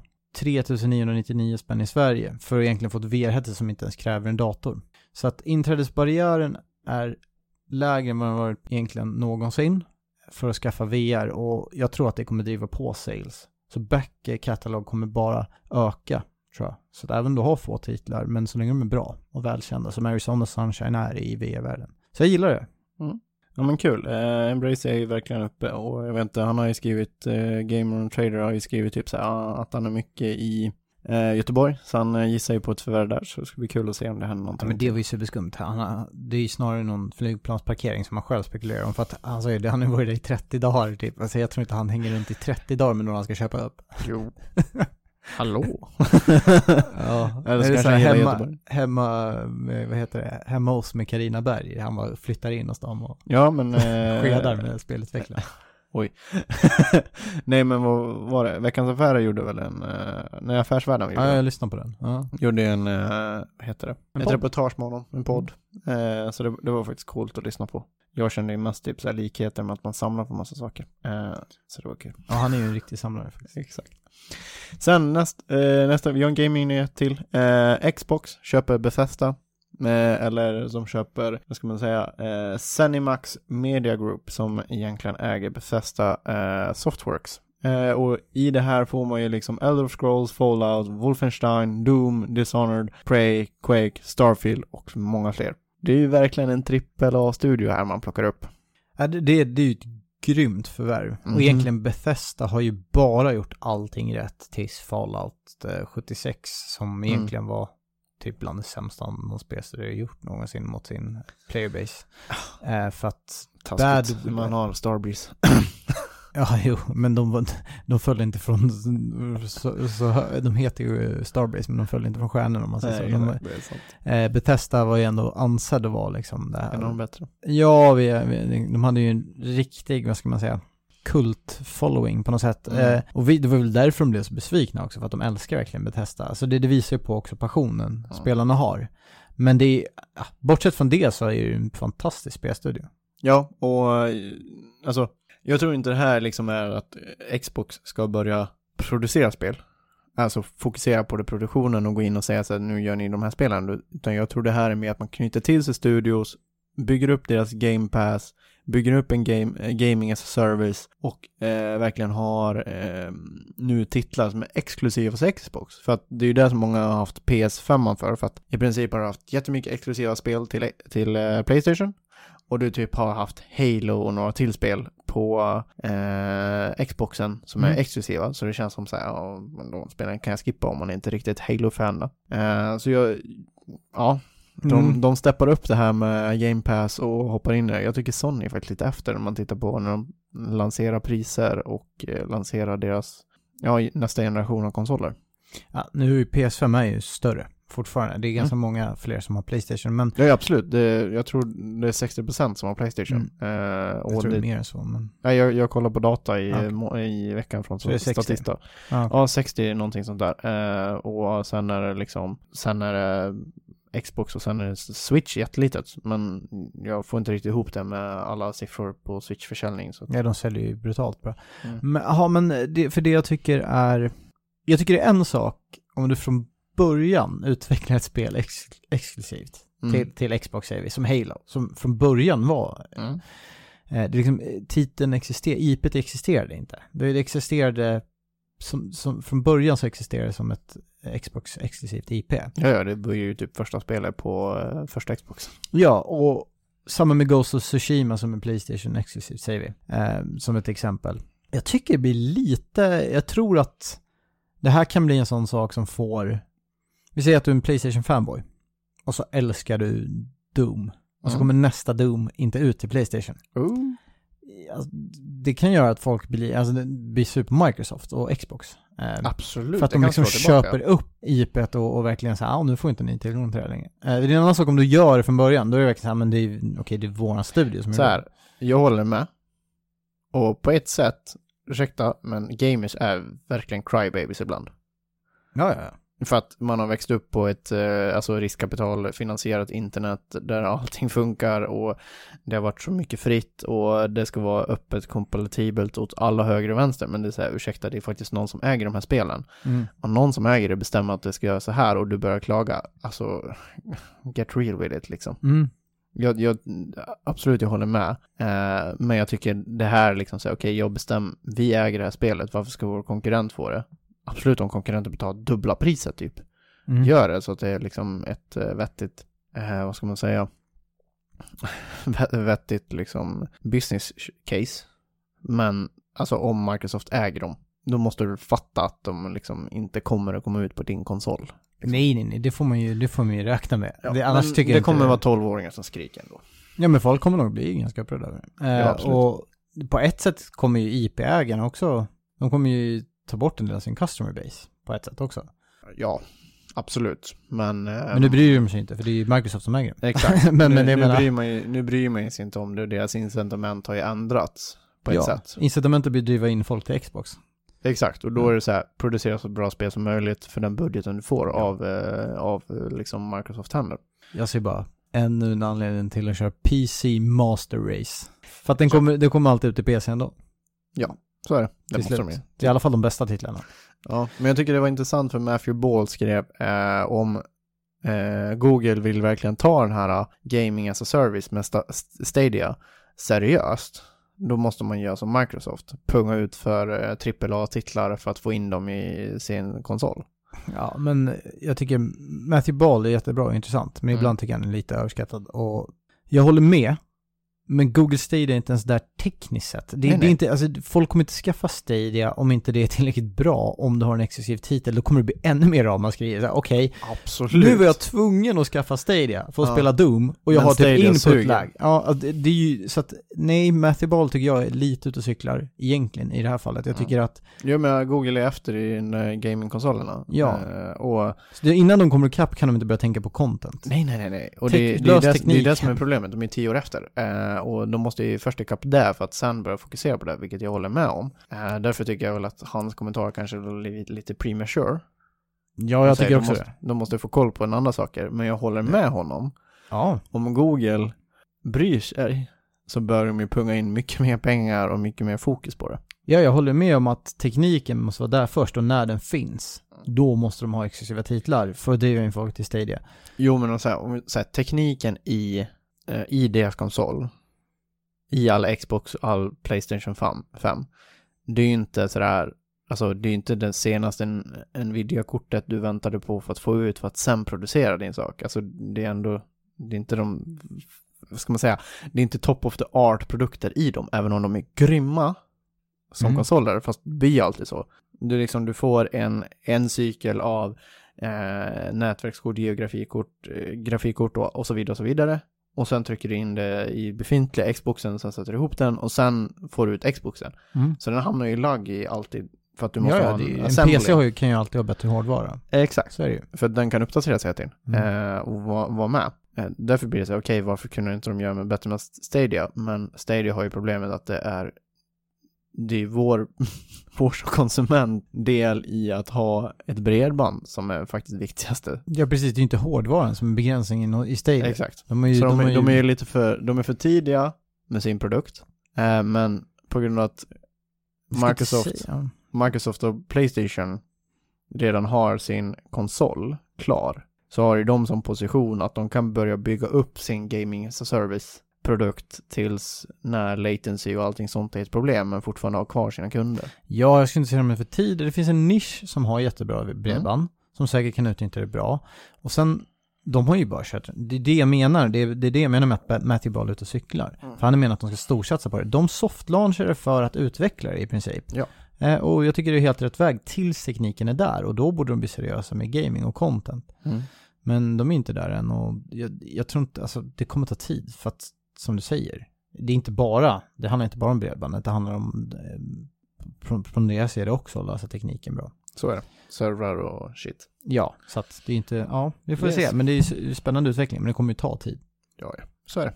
3,999 spänn i Sverige för att egentligen få ett VR-headset som inte ens kräver en dator. Så att inträdesbarriären är lägre än vad den varit egentligen någonsin för att skaffa VR, och jag tror att det kommer driva på sales. Så back-katalog kommer bara öka, tror jag. Så att även du har få titlar, men så länge de är bra och välkända som Arizona Sunshine är i VR-världen. Så jag gillar det. Ja men kul. Embrace är ju verkligen uppe, och jag vet inte, han har ju skrivit Gamer & Trader har ju skrivit typ så här, att han är mycket i Göteborg, så han gissar ju på ett förvärv där, så det ska bli kul att se om det händer någonting. Ja, men det var ju superskumt. Det är ju snarare någon flygplansparkering som han själv spekulerar om, för att han säger det, han har varit där i 30 dagar typ. Alltså jag tror inte han hänger runt i 30 dagar med någon han ska köpa upp. Jo. Hallå. Ja, eller det är så här hemma hos med Carina Berg. Han bara flyttar in hos dem och skedar med spelutvecklare. Oj. Nej, men vad var det? Veckans Affärer gjorde väl när Affärsvärlden gjorde. Ja, jag lyssnade på den. Ja. Gjorde en, vad heter det? Ett reportage med honom, en podd. Så det var faktiskt coolt att lyssna på. Jag kände ju mest typ så här likheter med att man samlar på massa saker. Så det var kul. Ja, han är ju en riktig samlare faktiskt. Exakt. Sen nästa, vi har en gaming-nyhet till. Xbox köper Bethesda. Eller som köper, vad ska man säga, Zenimax Media Group, som egentligen äger Bethesda Softworks. Och i det här får man ju liksom Elder Scrolls, Fallout, Wolfenstein, Doom, Dishonored, Prey, Quake, Starfield och många fler. Det är ju verkligen en AAA-studio här man plockar upp. Ja, det är ju ett grymt förvärv. Och egentligen Bethesda har ju bara gjort allting rätt tills Fallout 76 som egentligen var typ bland det sämsta de spelare har gjort någonsin mot sin playerbase. För att man har Starbreeze. Ja, jo, men de följde inte från så de heter ju Starbreeze, men de följde inte från stjärnorna om man säger så. Bethesda var ju ändå ansedd att vara liksom det här. Är de bättre? Ja, de hade ju en riktig, vad ska man säga, kult-following på något sätt. Och det var väl därför de blev så besvikna också, för att de älskar verkligen Bethesda. Alltså det visar ju på också passionen spelarna har. Men det är, bortsett från det så är det ju en fantastisk spelstudio. Ja, och alltså jag tror inte det här liksom är att Xbox ska börja producera spel. Alltså fokusera på det produktionen och gå in och säga så här, nu gör ni de här spelen. Utan jag tror det här är mer att man knyter till sig studios bygger upp deras Game Pass, bygger upp en gaming as a service och verkligen har nu titlar som är exklusiva för Xbox. För att det är ju det som många har haft PS5 för att i princip har du haft jättemycket exklusiva spel till PlayStation. Och du typ har haft Halo och några till spel på Xboxen som är exklusiva. Så det känns som så här, de spelen kan jag skippa om man är inte riktigt Halo-fan då. Så de steppar upp det här med Game Pass och hoppar in där. Jag tycker Sony är faktiskt lite efter när man tittar på när de lanserar priser och lanserar deras nästa generation av konsoler. Ja, nu är PS5 är ju större fortfarande. Det är ganska många fler som har PlayStation. Men... Ja, absolut. Jag tror det är 60% som har PlayStation. Jag tror det är mer än så. Men... Ja, jag kollar på data i veckan från Statista. Ja, 60 någonting sånt där. Och sen är det liksom... Sen är det Xbox och sen är det Switch jättelitet. Men jag får inte riktigt ihop det med alla siffror på Switch-försäljning. Så. Ja, de säljer ju brutalt bra. Men det jag tycker är... Jag tycker det är en sak om du från början utvecklar ett spel exklusivt till Xbox Series som Halo, som från början var det är liksom, titeln IP:t existerade inte. Det existerade som från början så existerade som ett Xbox exklusivt IP. Ja, det var ju typ första spelet på första Xbox. Ja, och samma med Ghost of Tsushima som en PlayStation exklusivt, säger vi, som ett exempel. Jag tycker det blir lite, jag tror att det här kan bli en sån sak som får... Vi säger att du är en PlayStation fanboy. Och så älskar du Doom. Och så kommer nästa Doom inte ut till PlayStation. Alltså, det kan göra att folk blir super Microsoft och Xbox. Absolut. För att de liksom köper upp IP:t och verkligen säger nu får inte ni tillgång till det längre. Det är en annan sak om du gör det från början. Då är det verkligen så här, men det är våran studio som så här, jag håller med. Och på ett sätt, ursäkta, men gamers är verkligen crybabies ibland. Ja. För att man har växt upp på ett riskkapitalfinansierat internet där allting funkar och det har varit så mycket fritt och det ska vara öppet kompatibelt åt alla höger och vänster. Men det är så här, ursäkta, det är faktiskt någon som äger de här spelen. Och någon som äger det bestämmer att det ska göra så här och du börjar klaga. Alltså, get real with it liksom. Jag absolut, jag håller med. Men jag tycker det här liksom så okej, jag bestämmer, vi äger det här spelet, varför ska vår konkurrent få det? Absolut, om konkurrenter betalar dubbla priset typ. Gör det så att det är liksom ett vettigt, vad ska man säga, vettigt liksom business case. Men alltså om Microsoft äger dem, då måste du fatta att de liksom inte kommer att komma ut på din konsol. Liksom. Nej, det får man ju räkna med. Ja, annars tycker det kommer vara 12-åringar som skriker ändå. Ja, men folk kommer nog bli ganska upprörda. Och på ett sätt kommer ju IP-ägarna också, de kommer ju ta bort en del av sin customer base på ett sätt också. Ja, absolut. Men nu bryr de sig inte, för det är ju Microsoft som äger. Exakt. nu bryr man sig inte om det. Deras incitament har ju ändrats på ett sätt. Incitamentet blir att driva in folk till Xbox. Exakt, och då är det så här, producera så bra spel som möjligt för den budgeten du får av liksom Microsoft händer. Jag ser bara ännu en anledning till att köra PC Master Race. För att det kommer alltid ut i PC ändå. Ja, så är det. Det måste de. Det är i alla fall de bästa titlarna. Ja, men jag tycker det var intressant för Matthew Ball skrev om Google vill verkligen ta den här gaming as a service med Stadia seriöst. Då måste man göra som Microsoft. Punga ut för AAA-titlar för att få in dem i sin konsol. Ja, men jag tycker Matthew Ball är jättebra och intressant. Men ibland tycker jag han är lite överskattad. Och jag håller med. Men Google Stadia är inte ens där tekniskt sett. Det är inte, alltså, folk kommer inte skaffa Stadia om inte det är tillräckligt bra. Om du har en exklusiv titel, då kommer det bli ännu mer av man skriver. Okej, nu var jag tvungen att skaffa Stadia för att spela Doom. Och jag har typ input-lag. Ja, det är ju så att, nej, Matthew Ball tycker jag är lite ute och cyklar egentligen i det här fallet. Jag tycker att... Jo, men Google är efter i gaming-konsolerna. Ja. Och så innan de kommer ikapp kan de inte börja tänka på content. Nej. Och det är det som är problemet. De är 10 år efter. Och de måste ju först ikapp där för att sen börja fokusera på det, vilket jag håller med om. Därför tycker jag väl att hans kommentar kanske är lite premature. Ja, jag tycker också det. De måste få koll på en andra saker, men jag håller med honom. Ja. Om Google bryr sig så bör de ju punga in mycket mer pengar och mycket mer fokus på det. Ja, jag håller med om att tekniken måste vara där först och när den finns, då måste de ha exklusiva titlar för att driva in folk till Stadia. Jo, men så här, tekniken i i deras konsol, i all Xbox och all PlayStation 5, det är ju inte sådär, alltså det är inte den senaste Nvidia-kortet du väntade på för att få ut för att sen producera din sak. Alltså det är ändå, det är inte vad ska man säga, det är inte top of the art produkter i dem, även om de är grymma som konsoler, fast det blir alltid så. Du får en cykel av nätverkskort, geografikort, grafikkort och så vidare och så vidare. Och sen trycker du in det i befintliga Xboxen, sen sätter du ihop den och sen får du ut Xboxen. Så den hamnar ju i lag i alltid för att du måste ha en assembly. PC kan ju alltid ha bättre hårdvara. Exakt. Så är det ju. För den kan uppdateras hela tiden och vara med. Därför blir det så, okej, varför kunde inte de göra med bättre med Stadia? Men Stadia har ju problemet att det är vår konsumentdel i att ha ett bredband som är faktiskt viktigaste. Ja, precis. Det är inte hårdvaran som är begränsningen i Stadia. Exakt. De är lite för tidiga med sin produkt. Men på grund av att Microsoft och PlayStation redan har sin konsol klar, så har ju de som position att de kan börja bygga upp sin gaming as a service produkt tills när latency och allting sånt är ett problem, men fortfarande ha kvar sina kunder. Ja, jag skulle inte säga det för tid. Det finns en nisch som har jättebra bredband som säkert kan utnyttja det bra. Och sen, de har ju bara kört. Det är det jag menar. Det är det jag menar med att Matthew Ball ut och cyklar. För han menar att de ska storsatsa på det. De softlaunchar det för att utveckla det i princip. Ja. Och jag tycker det är helt rätt väg tills tekniken är där. Och då borde de bli seriösa med gaming och content. Men de är inte där än. Och jag tror inte, alltså det kommer ta tid. För att, som du säger, det handlar inte bara om bredbandet. Det handlar om, från det jag ser det också, att lösa tekniken bra. Så är det. Servrar och shit. Ja, så att det är inte, ja, vi får se. Men det är spännande utveckling, men det kommer ju ta tid. Ja, så är det.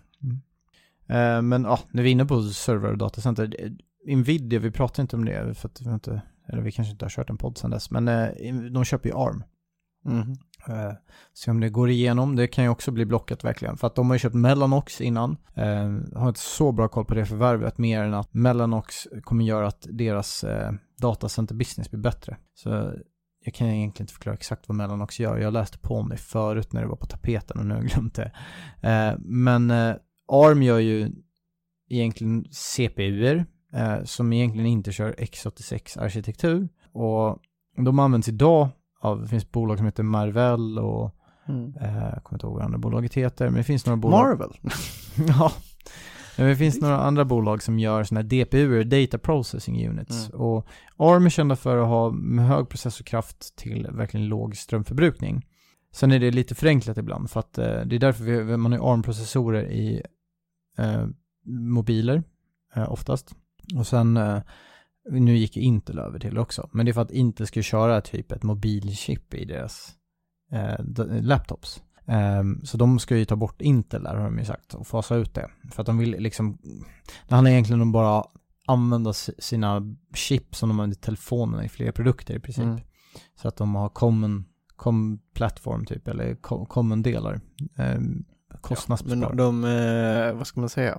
Men när vi är inne på server och datacenter, Nvidia, vi pratar inte om det för att vi kanske inte har kört en podd sedan dess, men de köper ju ARM. Se om det går igenom. Det kan ju också bli blockat verkligen, för att de har ju köpt Mellanox innan. Har inte så bra koll på det förvärvet, mer än att Mellanox kommer göra att deras datacenter business blir bättre. Så jag kan egentligen inte förklara exakt vad Mellanox gör. Jag läste på om det förut när det var på tapeten och nu har jag glömt det. Men ARM gör ju egentligen CPUer som egentligen inte kör x86-arkitektur, och de används idag det finns bolag som heter Marvell och jag kommer inte ihåg vad andra bolaget heter, men det finns några bolag. Marvel? Ja. Men det finns några andra bolag som gör såna här DPU, Data Processing Units. Och ARM är kända för att ha hög processorkraft till verkligen låg strömförbrukning. Sen är det lite förenklat ibland, för att det är därför man har ARM-processorer i mobiler oftast. Och sen nu gick Intel över till också. Men det är för att Intel ska köra typ ett mobilchip i deras laptops. Så de ska ju ta bort Intel där, har de ju sagt, och fasa ut det. För att de vill liksom, det handlar egentligen om bara använda sina chip som de använder i telefonerna i fler produkter i princip. Så att de har common platform typ, eller common delar. Kostnadsbesparing. Ja, men vad ska man säga?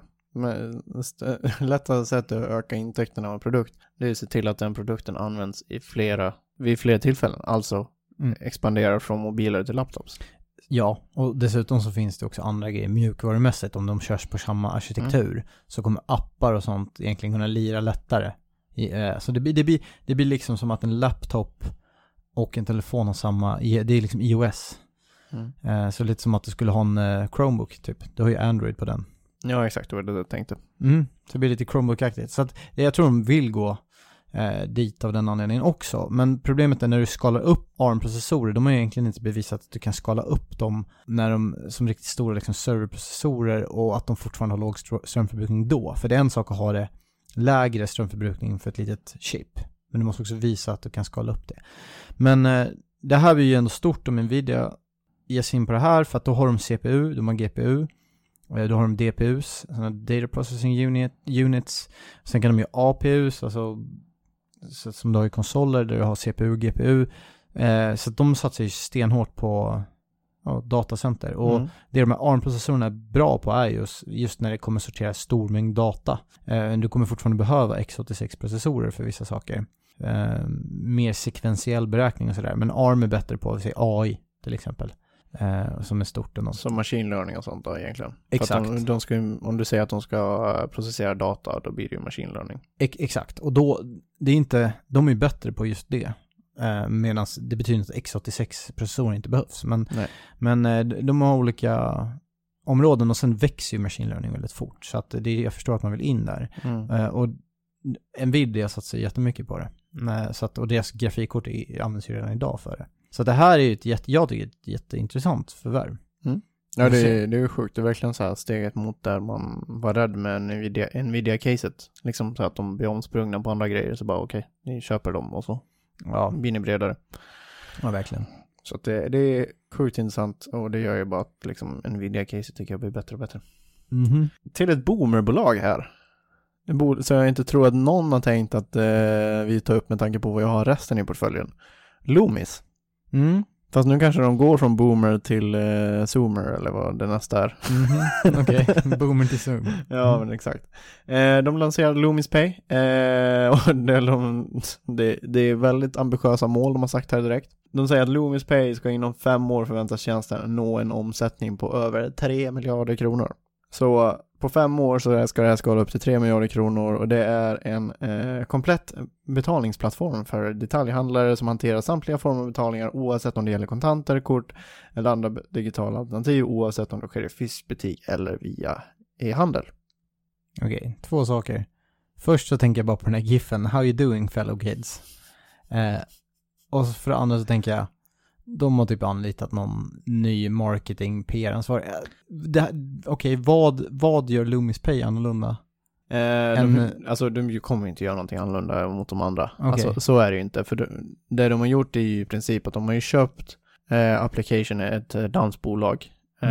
Lättare sätt att öka intäkterna av en produkt, det är att se till att den produkten används vid flera tillfällen, alltså expanderar från mobiler till laptops. Ja, och dessutom så finns det också andra grejer mjukvarumässigt. Om de körs på samma arkitektur så kommer appar och sånt egentligen kunna lira lättare. Så det blir liksom som att en laptop och en telefon har samma, det är liksom iOS. Så lite som att du skulle ha en Chromebook typ. Du har ju Android på den. Ja, exakt, det var det jag tänkte. Så det blir lite Chromebook-aktigt. Så att jag tror de vill gå dit av den anledningen också. Men problemet är när du skalar upp ARM-processorer, de har egentligen inte bevisat att du kan skala upp dem när de som riktigt stora liksom serverprocessorer, och att de fortfarande har låg strömförbrukning då. För det är en sak att ha det lägre strömförbrukning för ett litet chip. Men du måste också visa att du kan skala upp det. Men det här blir ju ändå stort om Nvidia ger sig in på det här, för att då har de CPU, de har GPU, då har de DPUs, Data Processing Units. Sen kan de ju APUs, alltså som du har i konsoler där du har CPU och GPU. Så de satsar ju stenhårt på datacenter. Och det de här ARM-processorerna är bra på är just när det kommer sortera stor mängd data. Du kommer fortfarande behöva x86-processorer för vissa saker. Mer sekventiell beräkning och sådär. Men ARM är bättre på, säg AI till exempel. som är stort. Som machine learning och sånt då egentligen. Exakt. För att de ska, om du säger att de ska processera data, då blir det ju machine learning. Exakt, och då, det är inte, de är ju bättre på just det. Medan det betyder att x86-processorer inte behövs. Men de har olika områden och sen växer ju machine learning väldigt fort. Så att jag förstår att man vill in där. Och Nvidia satsar jättemycket på det. Så att, och deras grafikkort används ju redan idag för det. Så det här är ju jag tycker ett jätteintressant förvärv. Ja, det är ju sjukt. Det är verkligen så här steget mot där man var rädd med Nvidia-caset. Liksom så att de blir omsprungna på andra grejer. Så bara okej, ni köper dem och så. Ja, blir ni bredare. Ja, verkligen. Så att det är sjukt intressant. Och det gör ju bara att liksom Nvidia-caset tycker jag blir bättre och bättre. Till ett boomerbolag här. Så jag inte tror att någon har tänkt att vi tar upp med tanke på vad jag har resten i portföljen. Loomis. Fast nu kanske de går från boomer till zoomer eller vad det nästa är. Okej, boomer till zoomer. Ja, men exakt. De lanserade Loomis Pay. Och det är väldigt ambitiösa mål de har sagt här direkt. De säger att Loomis Pay ska inom 5 år förväntas tjänsten nå en omsättning på över 3 miljarder kronor. Så på 5 år så ska det här skala upp till 3 miljarder kronor och det är en komplett betalningsplattform för detaljhandlare som hanterar samtliga former av betalningar oavsett om det gäller kontanter, kort eller andra digitala alternativ oavsett om det sker i fysisk butik eller via e-handel. Okej, 2 saker. Först så tänker jag bara på den här giffen, how you doing fellow kids? Och för det andra så tänker jag de har typ anlitat någon ny marketing PR-ansvar. Okej, vad gör Loomis Pay annorlunda? De kommer inte göra någonting annorlunda mot de andra. Okay. Alltså, så är det ju inte. För det de har gjort är ju i princip att de har ju köpt Application, ett dansbolag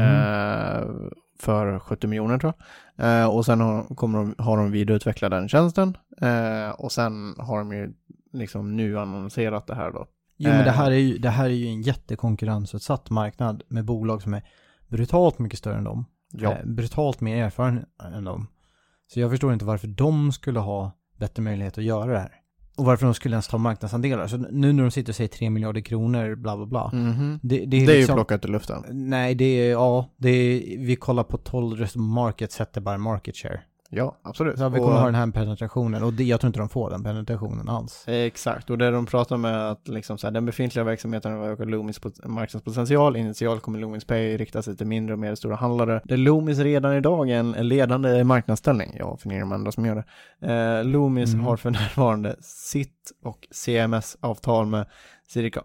för 70 miljoner tror jag. Och sen har de vidareutvecklat den tjänsten. Och sen har de ju liksom nu annonserat det här då. Jo, men det här är ju en jättekonkurrensutsatt marknad med bolag som är brutalt mycket större än dem. Ja. Brutalt mer erfaren än dem. Så jag förstår inte varför de skulle ha bättre möjlighet att göra det här. Och varför de skulle ens ta marknadsandelar. Så nu när de sitter och säger 3 miljarder kronor, bla bla bla. Det är liksom, ju plockat i luften. Nej, vi kollar på 12 market, sätter bara market share. Ja, absolut. Så vi kommer ha den här penetrationen och jag tror inte de får den penetrationen alls. Exakt, och det de pratar med att liksom så här, den befintliga verksamheten ökar Loomis marknadspotential. Initialt kommer Loomis Pay rikta sig till mindre och mer stora handlare. Det Loomis redan idag är en ledande marknadsställning. Ja, för ni är de enda som gör det. Loomis har för närvarande sitt och CMS-avtal med cirka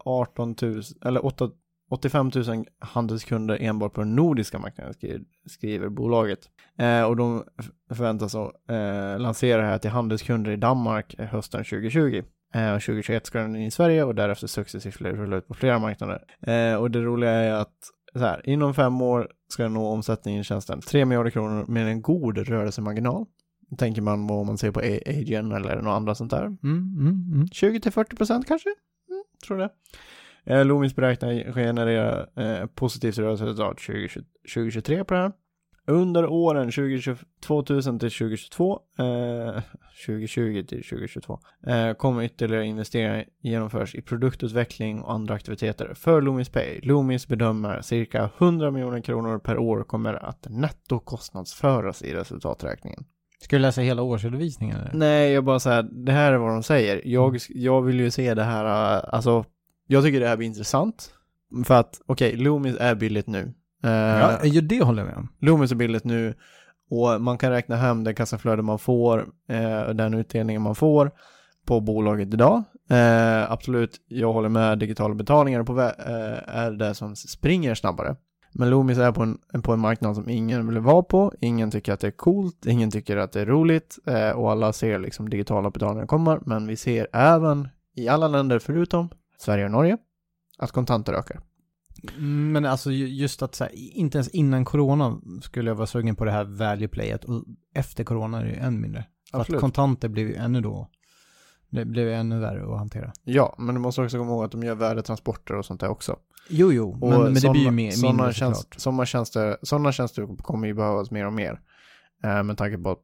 85 000 handelskunder enbart på den nordiska marknaden, skriver bolaget. Och de förväntas lansera det här till handelskunder i Danmark hösten 2020. Och 2021 ska den in i Sverige och därefter successivt rulla ut på flera marknader. Och det roliga är att så här, inom 5 år ska den nå omsättningen i tjänsten 3 miljarder kronor med en god rörelsemarginal. Tänker man vad man ser på Agen eller något annat sånt där. 20-40% kanske? Tror det. Loomis beräknar generera positivt rörelseresultat 2023 på det här. Under åren 2000 till 2022, 2020 till 2022 kommer ytterligare investeringar genomförs i produktutveckling och andra aktiviteter för Loomis Pay. Loomis bedömer cirka 100 miljoner kronor per år kommer att nettokostnadsföras i resultaträkningen. Ska du läsa hela årsredovisningen? Eller? Nej, jag bara säger det här är vad de säger. Jag vill ju se det här, alltså jag tycker det här blir intressant. För att, Loomis är billigt nu. Ja, det håller jag med om. Loomis är billigt nu. Och man kan räkna hem det kassaflöde man får. Den utdelningen man får på bolaget idag. Absolut, jag håller med. Digitala betalningar är det som springer snabbare. Men Loomis är på en marknad som ingen vill vara på. Ingen tycker att det är coolt. Ingen tycker att det är roligt. Och alla ser liksom digitala betalningar kommer. Men vi ser även i alla länder förutom Sverige och Norge att kontanter ökar. Men alltså just att så här, inte ens innan corona skulle jag vara sugen på det här value playet och efter corona är det ju än mindre. För att kontanter blev ju det blev ännu värre att hantera. Ja, men du måste också komma ihåg att de gör värdetransporter och sånt där också. Jo, men det blir ju mindre sådana tjänster kommer ju behövas mer och mer. Med tanke på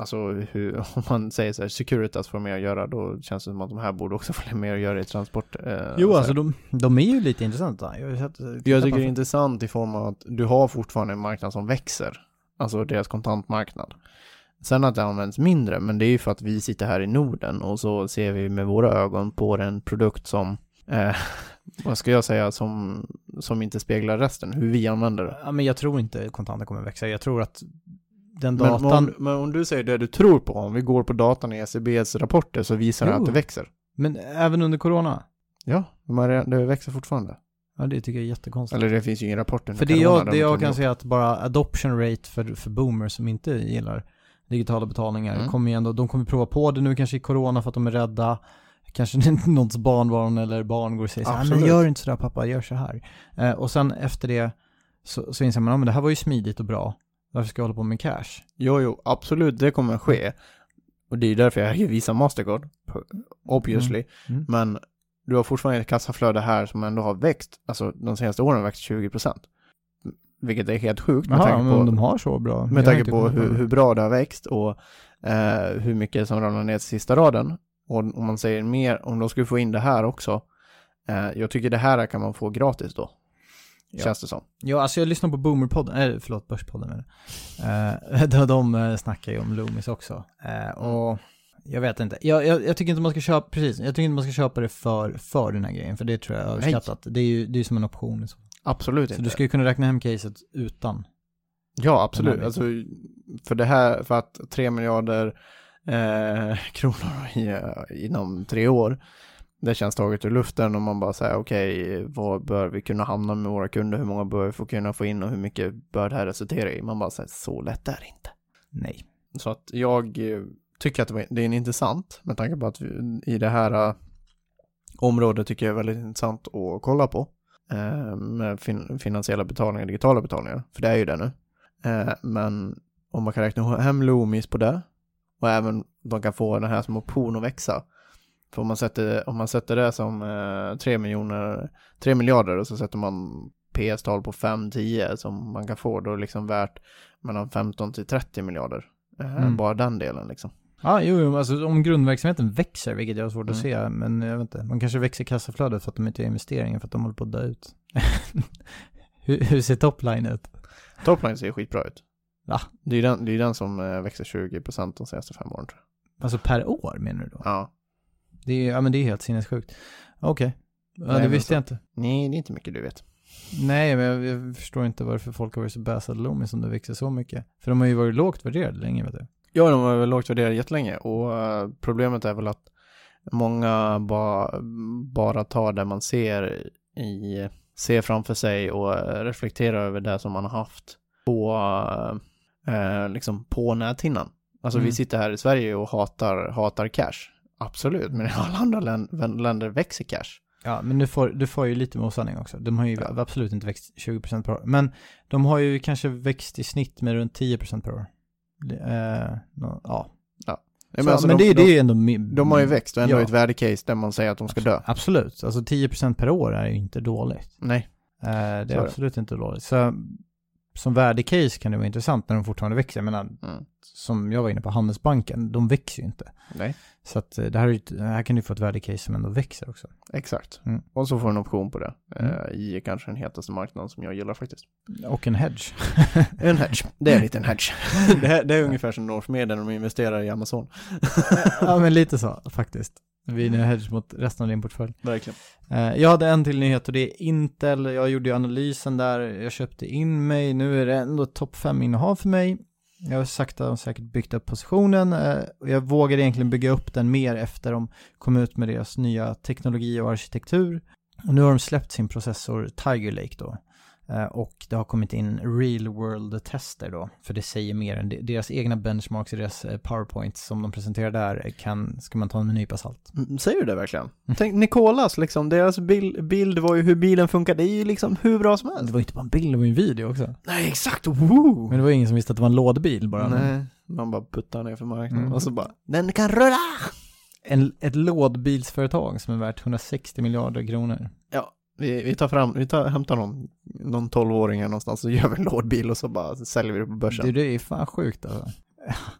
alltså om man säger så här, Securitas får mer att göra, då känns det som att de här borde också få mer att göra i transport. Jo, alltså de är ju lite intressanta. Jag tycker det är intressant i form av att du har fortfarande en marknad som växer. Alltså deras kontantmarknad. Sen att det används mindre, men det är ju för att vi sitter här i Norden och så ser vi med våra ögon på en produkt som vad ska jag säga, som inte speglar resten, hur vi använder det. Ja, men jag tror inte kontanter kommer växa. Jag tror att den datan... Men om du säger det du tror på, om vi går på datan i SCBs rapporter så visar det att det växer. Men även under corona? Ja, det växer fortfarande. Ja, det tycker jag är jättekonstigt. Eller det finns ju ingen rapport. För det jag kan säga att bara adoption rate för boomers som inte gillar digitala betalningar kommer igen då. De kommer prova på det nu kanske i corona för att de är rädda. Kanske någons barnbarn eller barn går och säger så här, men gör inte sådär pappa, gör så här. Och sen efter det så inser man, men det här var ju smidigt och bra. Varför ska jag hålla på med cash? Jo, absolut, det kommer att ske. Och det är därför jag visar Mastercard, obviously. Men du har fortfarande ett kassaflöde här som ändå har växt. Alltså de senaste åren har växt 20%. Vilket är helt sjukt. Men de har så bra. Med tanke på hur bra det har växt och hur mycket som ramlar ner till sista raden. Och om man säger mer, om de skulle få in det här också. Jag tycker det här kan man få gratis då. Ja. Känns det som. Ja, alltså jag lyssnar på Boomerpodden, Börspodden. Där de snackar ju om Loomis också. Och jag vet inte. Jag tycker inte man ska köpa, precis. Jag tycker inte man ska köpa det för den här grejen. För det tror jag är överskattat. Det är ju som en option. Så. Absolut så inte. Du ska ju kunna räkna hem caset utan. Ja, absolut. Alltså, för det här, för att 3 miljarder kronor inom 3 år. Det känns taget ur luften och man bara säger okej, vad bör vi kunna hamna med våra kunder? Hur många bör vi kunna få in och hur mycket bör det här resultera i? Man bara säger så lätt är det inte. Nej. Så att jag tycker att det är intressant med tanke på att i det här området tycker jag är väldigt intressant att kolla på med finansiella betalningar, digitala betalningar. För det är ju det nu. Men om man kan räkna hem Loomis på det och även de kan få den här som option att växa. För om man sätter det som 3 miljarder och så sätter man PS-tal på 5-10 som man kan få, då är det liksom värt mellan 15 till 30 miljarder. Bara den delen liksom. Ja, jo, alltså om grundverksamheten växer, vilket jag har svårt att se, men jag vet inte, man kanske växer kassaflödet för att de inte gör investeringar för att de håller på att dö ut. hur ser topline ut? Topline ser skitbra ut. Va? Det är den som växer 20% de senaste 5 åren, tror jag. Alltså per år menar du då? Ja. Men det är helt sinnessjukt. Okej. Ja, det visste jag inte. Nej, det är inte mycket du vet. Nej, men jag förstår inte varför folk har varit så bäsade Loomis som det växer så mycket. För de har ju varit lågt värderade länge, vet du. Ja, de har varit lågt värderade jättelänge. Och problemet är väl att många bara tar det man ser framför sig och reflekterar över det som man har haft liksom på näthinnan. Alltså vi sitter här i Sverige och hatar cash. Absolut, men i alla andra länder växer cash. Ja, men du får ju lite med osanning också. De har ju absolut inte växt 20% per år. Men de har ju kanske växt i snitt med runt 10% per år. Men det är ju ändå... De har ju växt och ändå ett värdecase där man säger att de ska dö. Absolut, alltså 10% per år är ju inte dåligt. Nej. Det är absolut inte dåligt. Så som värdecase kan det vara intressant när de fortfarande växer. Jag menar, som jag var inne på, Handelsbanken, de växer ju inte. Nej. Så att det här kan du få ett värdecase som ändå växer också. Exakt. Och så får du en option på det. I kanske den hetaste marknaden som jag gillar faktiskt. Och en hedge. En hedge. Det är en liten hedge. det är ungefär som Northmedian när de investerar i Amazon. Ja, men lite så faktiskt. Vi är en hedge mot resten av din portfölj. Verkligen. Jag hade en till nyhet och det är Intel. Jag gjorde ju analysen där. Jag köpte in mig. Nu är det ändå topp 5 innehav för mig. Jag har sakta och säkert byggt upp positionen. Jag vågar egentligen bygga upp den mer efter de kom ut med deras nya teknologi och arkitektur. Och nu har de släppt sin processor Tiger Lake då. Och det har kommit in real world tester då. För det säger mer än deras egna benchmarks i deras PowerPoints som de presenterar där ska man ta en nypa salt. Säger du det verkligen? Tänk Nicolas liksom, deras bild var ju hur bilen funkar. Det är ju liksom hur bra som helst. Det var inte bara en bild, det var en video också. Nej, exakt. Woo! Men det var ingen som visste att det var en lådbil bara. Nej, man bara puttar ner för marknaden och så bara, den kan rulla! Ett lådbilsföretag som är värt 160 miljarder kronor. Ja. Vi hämtar någon 12-åring någonstans och gör vi en lådbil och så bara säljer vi det på börsen. Det är fan sjukt alltså.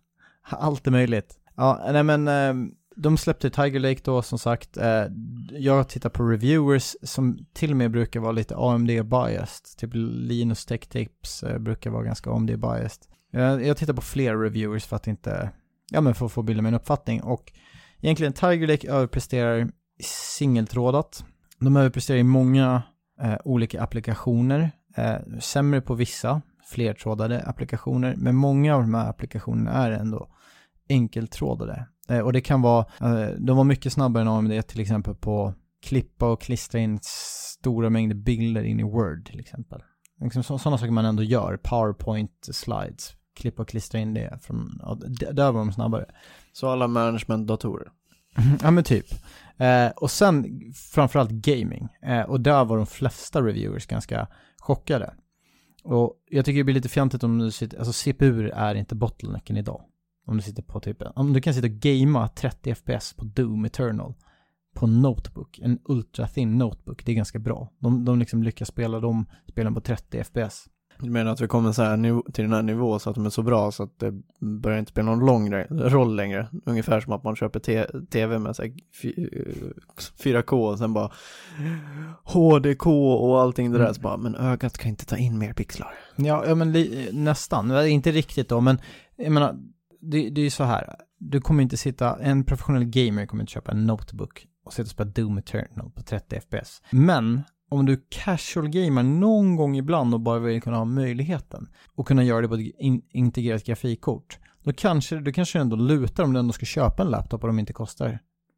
Allt är möjligt. Ja, nej men de släppte Tiger Lake då som sagt. Jag tittar på reviewers som till och med brukar vara lite AMD-biased. Typ Linus Tech Tips brukar vara ganska AMD-biased. Jag tittar på fler reviewers för att inte, för att få bilda mig en uppfattning. Och egentligen Tiger Lake överpresterar singeltrådat. De överpresterar i många olika applikationer. Sämre på vissa, flertrådade applikationer. Men många av de här applikationerna är ändå enkeltrådade. Och det kan vara, de var mycket snabbare än AMD till exempel på klippa och klistra in stora mängder bilder in i Word till exempel. Liksom sådana saker man ändå gör. PowerPoint slides. Klippa och klistra in det. Där var de snabbare. Så alla management-datorer. Ja men typ. Och sen framförallt gaming. Och där var de flesta reviewers ganska chockade. Och jag tycker det blir lite fjantigt om du sitter, alltså CPU är inte bottlenecken idag. Om du sitter på typ, om du kan sitta och gamea 30 fps på Doom Eternal på notebook, en ultra thin notebook, det är ganska bra. De liksom lyckas spela de spelen på 30 fps. Du menar att vi kommer så här till den här nivån så att de är så bra så att det börjar inte spela någon lång roll längre. Ungefär som att man köper tv med så här 4K och sen bara HDK och allting det där. Så bara, men ögat kan inte ta in mer pixlar. Ja men nästan. Inte riktigt då, men jag menar, det är ju så här. Du kommer inte sitta, en professionell gamer kommer inte köpa en notebook och sitta och spela Doom Eternal på 30 fps. Men om du casual gamer någon gång ibland och bara vill kunna ha möjligheten och kunna göra det på ett integrerat grafikkort, då kanske du ändå lutar om du ändå ska köpa en laptop och de inte kostar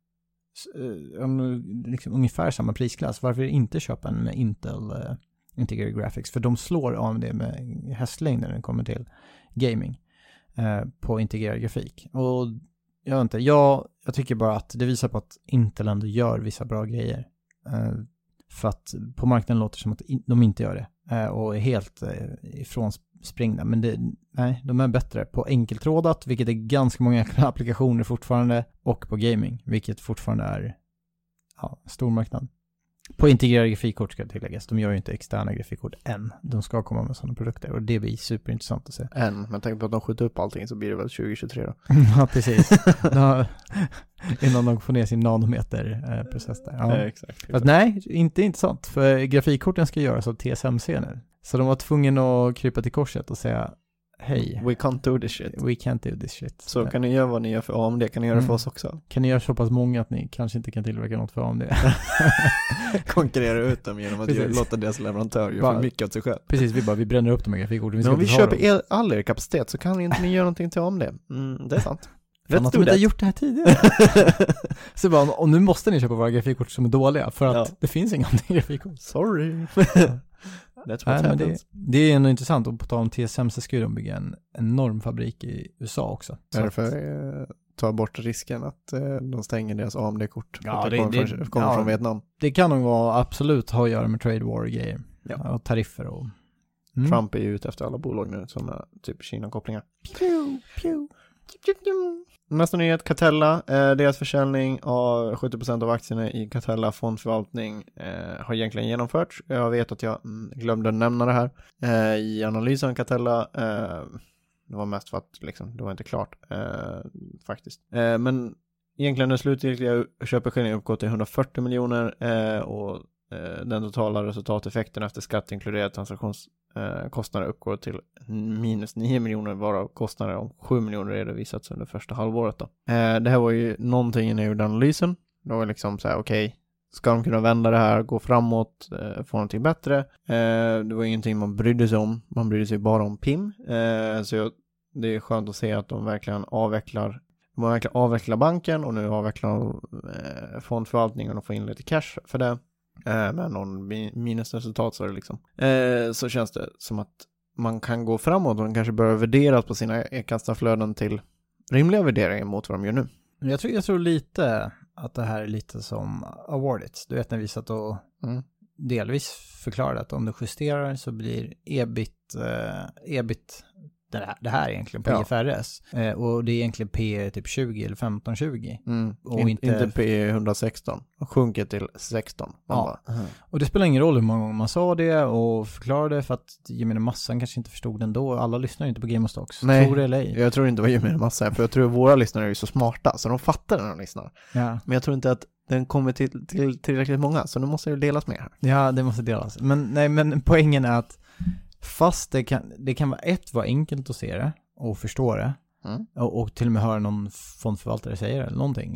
liksom ungefär samma prisklass. Varför inte köpa en med Intel Integrated Graphics? För de slår AMD med hästlängd när det kommer till gaming på integrerad grafik. Och jag vet inte, jag tycker bara att det visar på att Intel ändå gör vissa bra grejer. För att på marknaden låter det som att de inte gör det. Och är helt ifrån springna. Men de är bättre på enkeltrådat, vilket är ganska många applikationer fortfarande. Och på gaming, vilket fortfarande är stor marknad. På integrerade grafikkort ska det tilläggas. De gör ju inte externa grafikkort än. De ska komma med sådana produkter. Och det blir superintressant att se. Men tänk på att de skjuter upp allting så blir det väl 2023 då. Ja, precis. Innan de får ner sin nanometer-process där. Ja. Exakt. Fast nej, inte intressant. För grafikkorten ska göras av TSMC nu. Så de var tvungna att krypa till korset och säga hej. We can't do this shit. We can't do this shit. Så kan ni göra vad ni gör för AMD, kan ni göra för oss också? Kan ni göra så pass många att ni kanske inte kan tillverka något för AMD? Konkurrera ut dem genom att låta deras leverantör göra för mycket åt sig själv. Precis, vi bränner upp de här grafikkorten. Men om vi köper all er kapacitet så kan inte ni göra någonting till AMD. Det är sant. Fan att de inte har gjort det här tidigare. Så bara, och nu måste ni köpa våra grafikkort som är dåliga för att det finns inga grafikkort. Sorry. Det är ändå intressant, och på tal om TSMC ska de bygga en enorm fabrik i USA också. Därför ta bort risken att de stänger deras AMD-kort. Ja, det kommer från Vietnam. Det kan nog absolut ha att göra med trade war grejer. Ja. Och tariffer och... Trump är ju ute efter alla bolag nu som är typ Kina-kopplingar. Nästa nyhet, Catella. Deras försäljning av 70% av aktierna i Catella fondförvaltning har egentligen genomförts. Jag vet att jag glömde nämna det här i analysen av Catella. Det var mest för att liksom, det var inte klart faktiskt. Men egentligen den slutgiltiga köpeskillingen uppgår till 140 miljoner och den totala resultateffekten efter skatt inkluderat transaktionskostnader uppgår till minus 9 miljoner, varav kostnader om 7 miljoner redovisats under första halvåret då. Det här var ju någonting när jag gjorde analysen. Det var liksom så här, okej, ska de kunna vända det här, gå framåt, få någonting bättre? Det var ingenting man brydde sig om. Man brydde sig bara om PIM. Så det är skönt att se att de verkligen avvecklar banken och nu avvecklar fondförvaltningen och får in lite cash för det. Med någon minusresultat så är det liksom. Så känns det som att man kan gå framåt och de kanske börjar värderas på sina kassaflöden till rimliga värderingar mot vad de gör nu. Jag tror lite att det här är lite som Awardit. Du vet när vi satt och delvis förklarade att om du justerar så blir EBIT det här egentligen på IFRS. Och det är egentligen P typ 20 eller 15-20. Och inte P 116. Och sjunker till 16. Och det spelar ingen roll hur många gånger man sa det och förklarade, för att gemene massan kanske inte förstod det ändå. Alla lyssnar inte på Game of Stocks. Nej, tror det eller ej. Jag tror inte det var gemene massa, för jag tror att våra lyssnare är så smarta så de fattar när de lyssnar. Ja. Men jag tror inte att den kommer till tillräckligt många, så nu måste det delas med här. Ja, det måste delas. Men poängen är att fast det kan vara enkelt att se det och förstå det och till och med höra någon fondförvaltare säga det eller någonting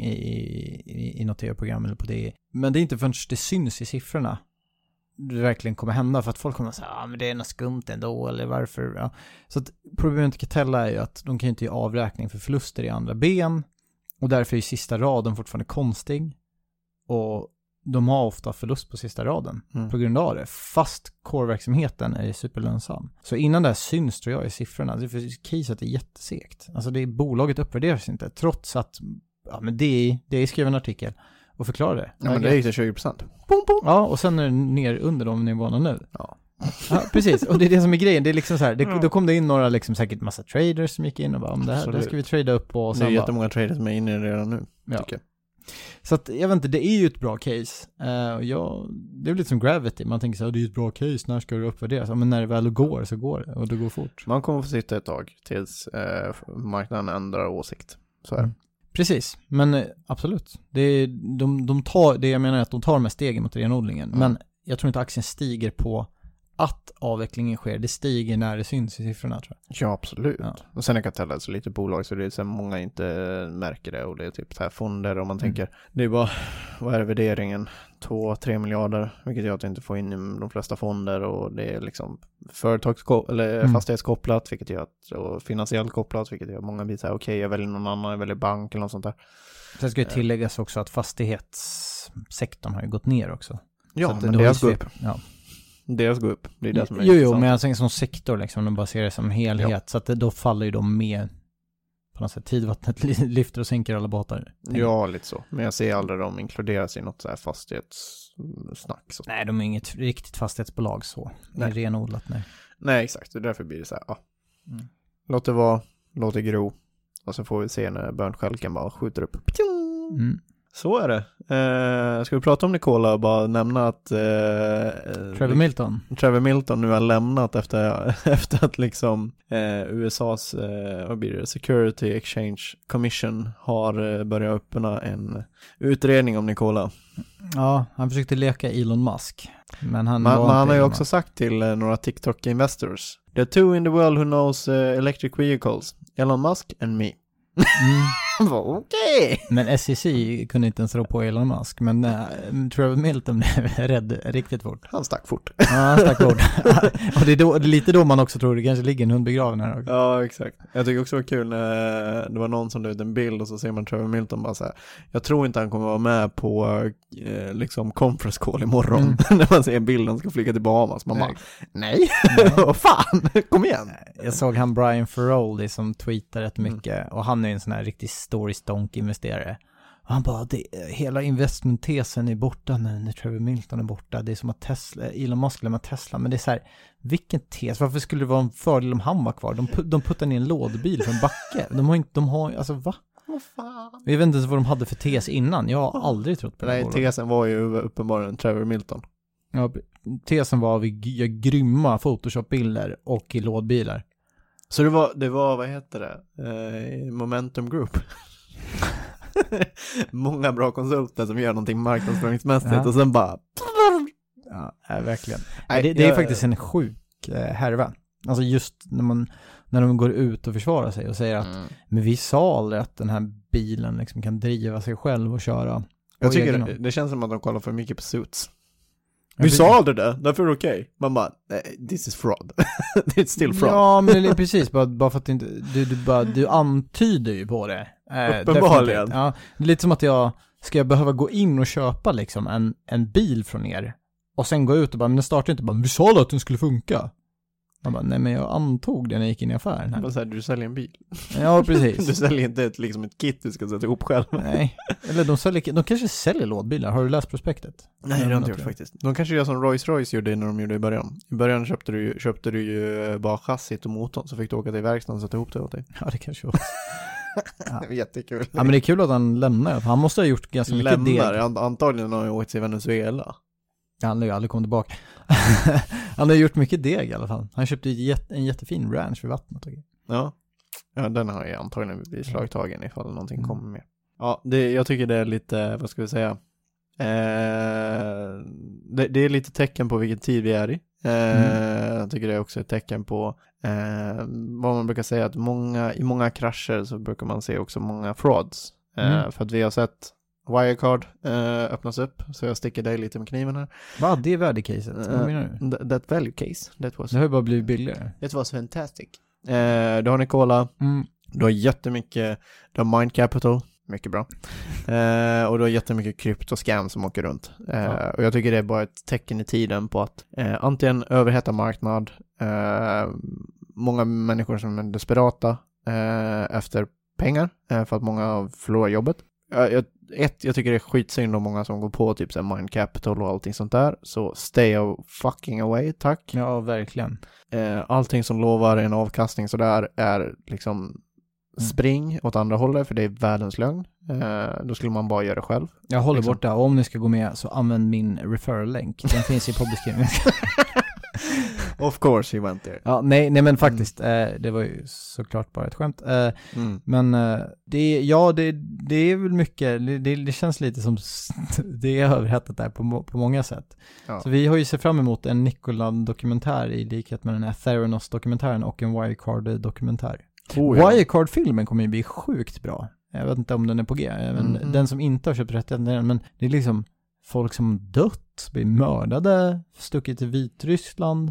i något tv-program eller på det. Men det är inte förrän det syns i siffrorna det verkligen kommer hända, för att folk kommer att säga men det är något skumt ändå, eller varför. Ja. Så att problemet med Catella är ju att de kan inte ge avräkning för förluster i andra ben, och därför är sista raden fortfarande konstig, och de har ofta förlust på sista raden på grund av det, fast core-verksamheten är superlönsam. Så innan det här syns, tror jag, i siffrorna, det är för caset är jättesegt. Alltså bolaget uppvärderas inte, trots att men det är skriven en artikel och förklarar det. Ja, men det gick till 20%. Ja, och sen är det ner under de nivåerna nu. Ja, precis. Och det är det som är grejen. Det är liksom så här, då kom det in några liksom säkert massa traders som gick in och bara, om det här ska vi trada upp på. Och det är jättemånga traders som är inne redan nu, tycker jag. Så att, jag vet inte, det är ju ett bra case. Det är lite som Gravity. Man tänker så här, det är ett bra case, när ska det uppvärderas? Men när det väl går så går det, och det går fort. Man kommer få sitta ett tag tills marknaden ändrar åsikt. Så är det. Precis, men absolut. De tar, det jag menar är att de tar med stegen mot renodlingen. Men jag tror inte aktien stiger på att avvecklingen sker. Det stiger när det syns i siffrorna, tror jag. Ja, absolut. Ja. Och sen är Catella så lite bolag, så det är så många inte märker det, och det är typ så här fonder, och man tänker, det är bara, vad är värderingen? 2-3 miljarder, vilket gör att du inte får in i de flesta fonder, och det är liksom fastighetskopplat, vilket gör att, och finansiellt kopplat, vilket gör att många blir så här, okej, jag väljer någon annan, jag väljer bank eller något sånt där. Sen ska det tilläggas också att fastighetssektorn har ju gått ner också. Ja, så att men det har gått upp. Ja. Deras går upp. Det är det som är jo, men jag tänker som sektor liksom, de bara ser det som helhet. Ja. Så att då faller ju de med på något sätt. Tidvattnet lyfter och sänker alla båtar. Ja, lite så. Men jag ser aldrig de inkluderas i något så här fastighetssnack. Så. Nej, de är inget riktigt fastighetsbolag så. Det är renodlat, nej. Nej, exakt. Och därför blir det så här, låt det vara, låt det gro. Och så får vi se när börnskälken bara skjuter upp. Så är det. Ska vi prata om Nikola och bara nämna att Trevor Milton nu har lämnat efter att liksom USAs Security Exchange Commission har börjat öppna en utredning om Nikola. Ja, han försökte leka Elon Musk. Men han har ju också sagt till några TikTok investors: "The two in the world who knows electric vehicles, Elon Musk and me." Okej. Men SEC kunde inte ens rå på Elon Musk. Men Trevor Milton blev rädd riktigt fort. Han stack fort. Ja, han stack fort. Och det är lite då man också tror det kanske ligger en hund begraven här också. Ja, exakt. Jag tycker också det var kul när det var någon som la ut en bild och så ser man Trevor Milton bara så här: jag tror inte han kommer vara med på liksom conference call imorgon. När man ser bilden ska flyga till Bahamas. Man bara, nej. Vad fan, kom igen. Jag såg han Brian Ferroldi som tweetar rätt mycket. Och han är en sån här riktigt story-stonk-investerare. Och han bara, hela investmenttesen är borta när Trevor Milton är borta. Det är som att Elon Musk lämnar Tesla. Men det är så här, vilken tes? Varför skulle det vara en fördel om han var kvar? De puttar ner en lådbil för en backe. De har alltså, va? Vad fan? Jag vet inte ens vad de hade för tes innan. Jag har aldrig trott på det. Nej, tesen var ju uppenbarligen Trevor Milton. Ja, tesen var att vi gör grymma Photoshop-bilder och i lådbilar. Så det var vad heter det? Momentum Group. Många bra konsulter som gör någonting marknadsföringsmässigt och sen bara... Ja, verkligen. Det är faktiskt en sjuk härva. Alltså just när de går ut och försvarar sig och säger att men vi sa aldrig att den här bilen liksom kan driva sig själv och köra. Jag tycker det känns som att de kollar för mycket på Suits. Vi sa aldrig det, därför är det okej. Man bara, this is fraud. It's still fraud. Ja, men det är precis, bara för att inte, du antyder ju på det. Uppenbarligen. Ja, det är lite som att ska jag behöva gå in och köpa liksom en bil från er och sen gå ut och bara, men den startar inte, bara, vi sa att den skulle funka. Man bara, nej men jag antog det när jag gick in i affären här. Vad säger du säljer en bil? Ja, precis. Du säljer inte ett kit du ska sätta ihop själv. Nej, eller de kanske säljer lådbilar. Har du läst prospektet? Nej, det har inte gjort faktiskt. De kanske gör som Rolls-Royce gjorde när de gjorde i början. I början köpte du ju bara chassit och motorn, så fick du åka till verkstaden och sätta ihop det åt dig. Ja, det kanske var. Ja. Det var jättekul. Ja, men det är kul att han lämnar. Han måste ha gjort ganska mycket deg. Antagligen har han åkt till Venezuela. Han har ju aldrig kommit tillbaka. Han har gjort mycket deg i alla fall. Han köpte en jättefin ranch vid vattnet. Ja, den har jag antagligen blivit slagtagen ifall någonting kommer med. Ja, jag tycker det är lite, vad ska vi säga? Det är lite tecken på vilken tid vi är i. Jag tycker det är också ett tecken på vad man brukar säga, att i många krascher så brukar man se också många frauds. För att vi har sett Wirecard öppnas upp, så jag sticker dig lite med kniven här. Vad? Det är värdecaset? Vad menar du? That value case. Det har ju bara blivit billigare. It was fantastic. Du har Nikola, du har jättemycket, du har Mind Capital, mycket bra. Och du har jättemycket kryptoscam som åker runt. Och jag tycker det är bara ett tecken i tiden på att antingen överheta marknad, många människor som är desperata efter pengar för att många förlorar jobbet. Jag tycker det är skitsynd om många som går på typ så här Mind Capital och allting sånt där. Så stay fucking away, tack. Ja, verkligen. Allting som lovar en avkastning så där är liksom spring åt andra hållet, för det är världens lögn. Då skulle man bara göra det själv. Jag håller borta, och om ni ska gå med så använd min referral-länk. Den finns i poddbeskrivningen. Of course he went there. Ja, nej men faktiskt, det var ju såklart bara ett skämt. Men det är väl mycket, det känns lite som det är överhettat där på många sätt. Ja. Så vi har ju sett fram emot en Nikola-dokumentär i likhet med den här Theranos-dokumentären och en Wirecard-dokumentär. Wirecard-filmen kommer ju bli sjukt bra. Jag vet inte om den är på G. Den som inte har köpt rättigheten, men det är liksom folk som dött, blir mördade, stuckit till Vitryssland.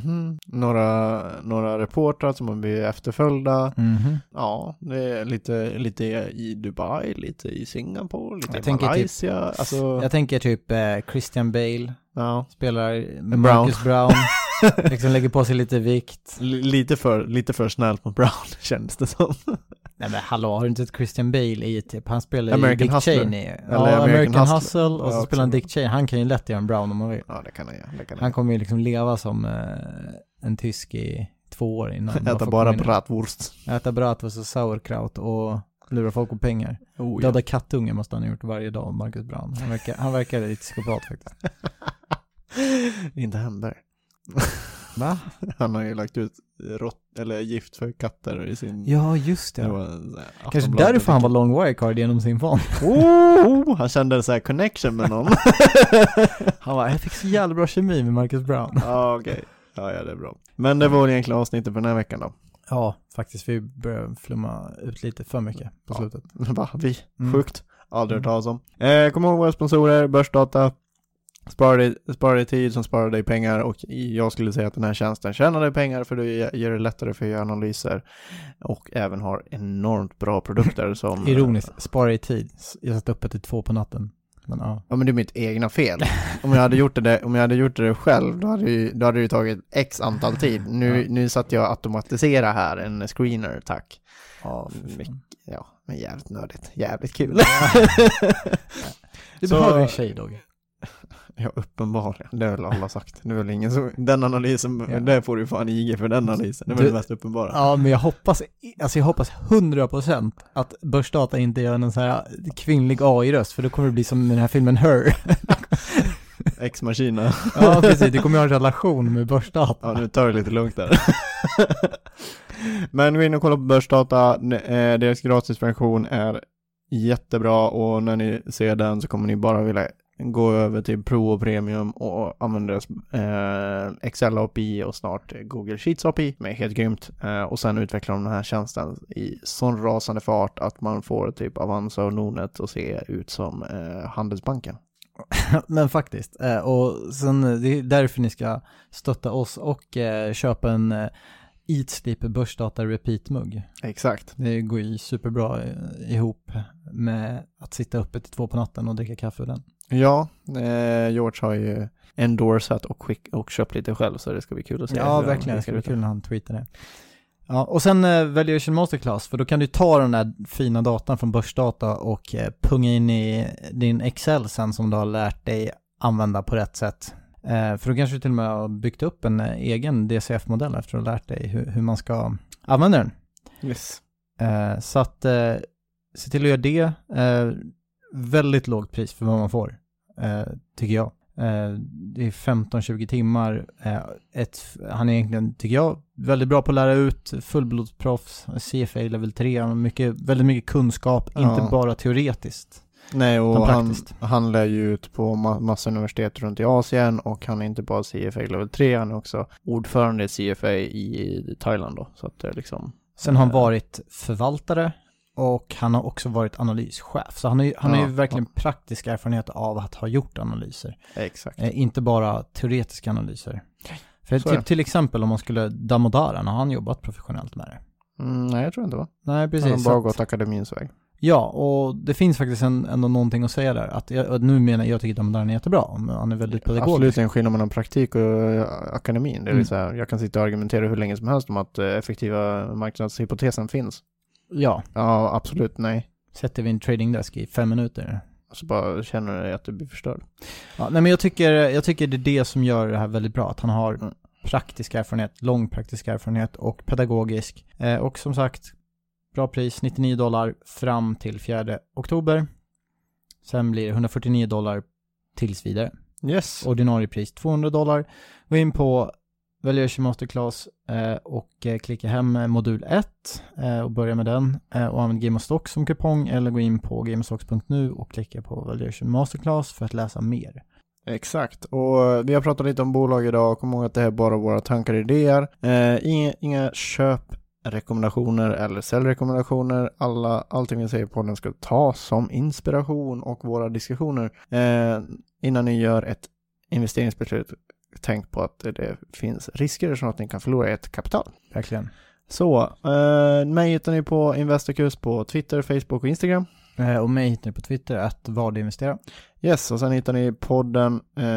Några reportrar som har blivit efterföljda. Ja, det är lite i Dubai, lite i Singapore, lite i Malaysia. Jag tänker typ Christian Bale spelar Marcus Brown. Liksom lägger på sig lite vikt. Lite för snällt mot Brown, känns det som. Nej men hallå, har du inte ett Christian Bale i typ? Han spelar American Dick Hustler. Cheney. Eller American Hustle. Och så spelar han Dick Cheney. Han kan ju lätt göra en Brown om man vill. Ja, det kan han göra. Han kommer ju liksom leva som en tysk i 2 år innan. Äta bara bratwurst. Äta bratwurst och sauerkraut och lura folk på pengar. Döda kattungar måste han ha gjort varje dag, Marcus Brown. Han verkar lite psykopat faktiskt. Inte Hemberg. Va? Han har ju lagt ut gift för katter i sin... Ja, just det. Kanske därför han var long Wirecard genom sin fan. Han kände så här connection med någon. Han var, jag fick så jävla bra kemi med Marcus Brown. Ja, okej. Ja, det är bra. Men det var egentligen avsnittet för den här veckan då. Ja, faktiskt. Vi började flumma ut lite för mycket på slutet. Va? Sjukt. Aldrig hört talas om. Kom ihåg våra sponsorer, Börsdata. Spara dig tid som sparar dig pengar, och jag skulle säga att den här tjänsten tjänar dig pengar för det gör det lättare för att göra analyser och även har enormt bra produkter som... Ironiskt, spara dig tid. Jag satt uppe till 2 på natten. Men, ja, men det är mitt egna fel. Om jag hade gjort det själv, då hade det ju tagit x antal tid. Nu satt jag att automatisera här en screener, tack. Ja, men jävligt nördigt. Jävligt kul. Du behöver en tjej, Dog. Ja, uppenbarligen. Det har väl alla sagt. Det är väl ingen så... Den analysen, där får du fan IG för den analysen. Det var det mest uppenbara. Ja, men jag hoppas 100% att Börsdata inte gör någon så här kvinnlig AI-röst, för då kommer det bli som den här filmen Her. Ex-Machina. Ja, precis. Det kommer ha en relation med Börsdata. Ja, nu tar det lite lugnt där. Men gå in och kolla på Börsdata. Deras gratisversion är jättebra, och när ni ser den så kommer ni bara vilja gå över till Pro och Premium och använda deras Excel API och snart Google Sheets API. Det är helt grymt. Och sen utvecklar de den här tjänsten i sån rasande fart att man får typ Avanza och Nordnet att se ut som Handelsbanken. Men faktiskt. Och sen det är därför ni ska stötta oss och köpa en Eat Sleep Börsdata Repeat-mugg. Exakt. Det går ju superbra ihop med att sitta uppe till 2 på natten och dricka kaffe ur den. Ja, George har ju endorsat och köpt lite själv, så det ska bli kul att se. Ja, verkligen. Det ska bli kul när han tweetar det. Ja, och sen Valuation Masterclass, för då kan du ta den där fina datan från börsdata och punga in i din Excel sen som du har lärt dig använda på rätt sätt. För då kanske du till och med har byggt upp en egen DCF-modell efter att ha lärt dig hur man ska använda den. Yes. Så att se till att göra det. Väldigt lågt pris för vad man får, tycker jag. Det är 15-20 timmar. Han är egentligen, tycker jag, väldigt bra på att lära ut, fullblodsproffs, CFA level 3, väldigt mycket kunskap, inte bara teoretiskt. Nej, och han lär ju ut på massa universitet runt i Asien, och han är inte bara CFA level 3, han är också ordförande i CFA i Thailand då, så att det är liksom. Sen har han varit förvaltare och han har också varit analyschef, så han har ju verkligen praktisk erfarenhet av att ha gjort analyser. Exakt. Inte bara teoretiska analyser. För till exempel om man skulle Damodaran, har han jobbat professionellt med det? Nej, jag tror inte va? Nej, precis. Han har bara gått akademins väg. Ja, och det finns faktiskt ändå någonting att säga där. Att jag tycker att han är jättebra. Han är väldigt pedagogisk. Absolut en skillnad mellan praktik och akademin. Det är så här, jag kan sitta och argumentera hur länge som helst om att effektiva marknadshypotesen finns. Ja. Ja, absolut, nej. Sätter vi en tradingdesk i 5 minuter. Så bara känner jag att du blir förstörd. Ja, nej, men jag tycker det är det som gör det här väldigt bra. Att han har praktisk erfarenhet, lång praktisk erfarenhet och pedagogisk. Och som sagt, bra pris, $99 fram till 4 oktober. Sen blir det $149 tills vidare. Yes. Ordinarie pris $200. Gå in på Valuation Masterclass och klicka hem modul 1 och börja med den. Och använd Game of Stocks som kupong, eller gå in på gameofstocks.nu och klicka på Valuation Masterclass för att läsa mer. Exakt, och vi har pratat lite om bolag idag. Kom ihåg att det här är bara våra tankar och idéer. Inga köprekommendationer eller säljrekommendationer. Allting vi säger på den ska tas som inspiration, och våra diskussioner. Innan ni gör ett investeringsbeslut, tänk på att det finns risker så att ni kan förlora ett kapital. Verkligen. Så, mig hittar ni på Investorkurs på Twitter, Facebook och Instagram. Och mig hittar ni på Twitter @vadinvestera. Yes, och sen hittar ni podden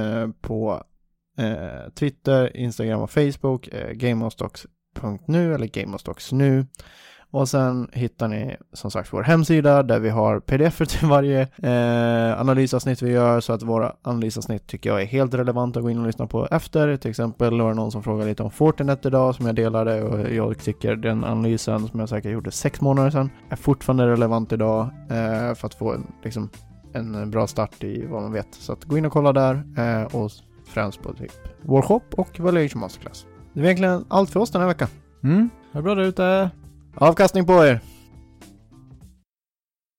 på Twitter, Instagram och Facebook, gameofstocks.nu eller gameofstocks nu. Och sen hittar ni som sagt vår hemsida där vi har pdf till varje analysavsnitt vi gör, så att våra analysavsnitt tycker jag är helt relevanta att gå in och lyssna på efter. Till exempel var det någon som frågade lite om Fortinet idag som jag delade, och jag tycker den analysen som jag säkert gjorde 6 månader sedan är fortfarande relevant idag för att få en bra start i vad man vet. Så att gå in och kolla där och främst på typ vår shop och Valuation Masterclass. Det är egentligen allt för oss den här veckan. Ha bra där ute. Avkastning på er!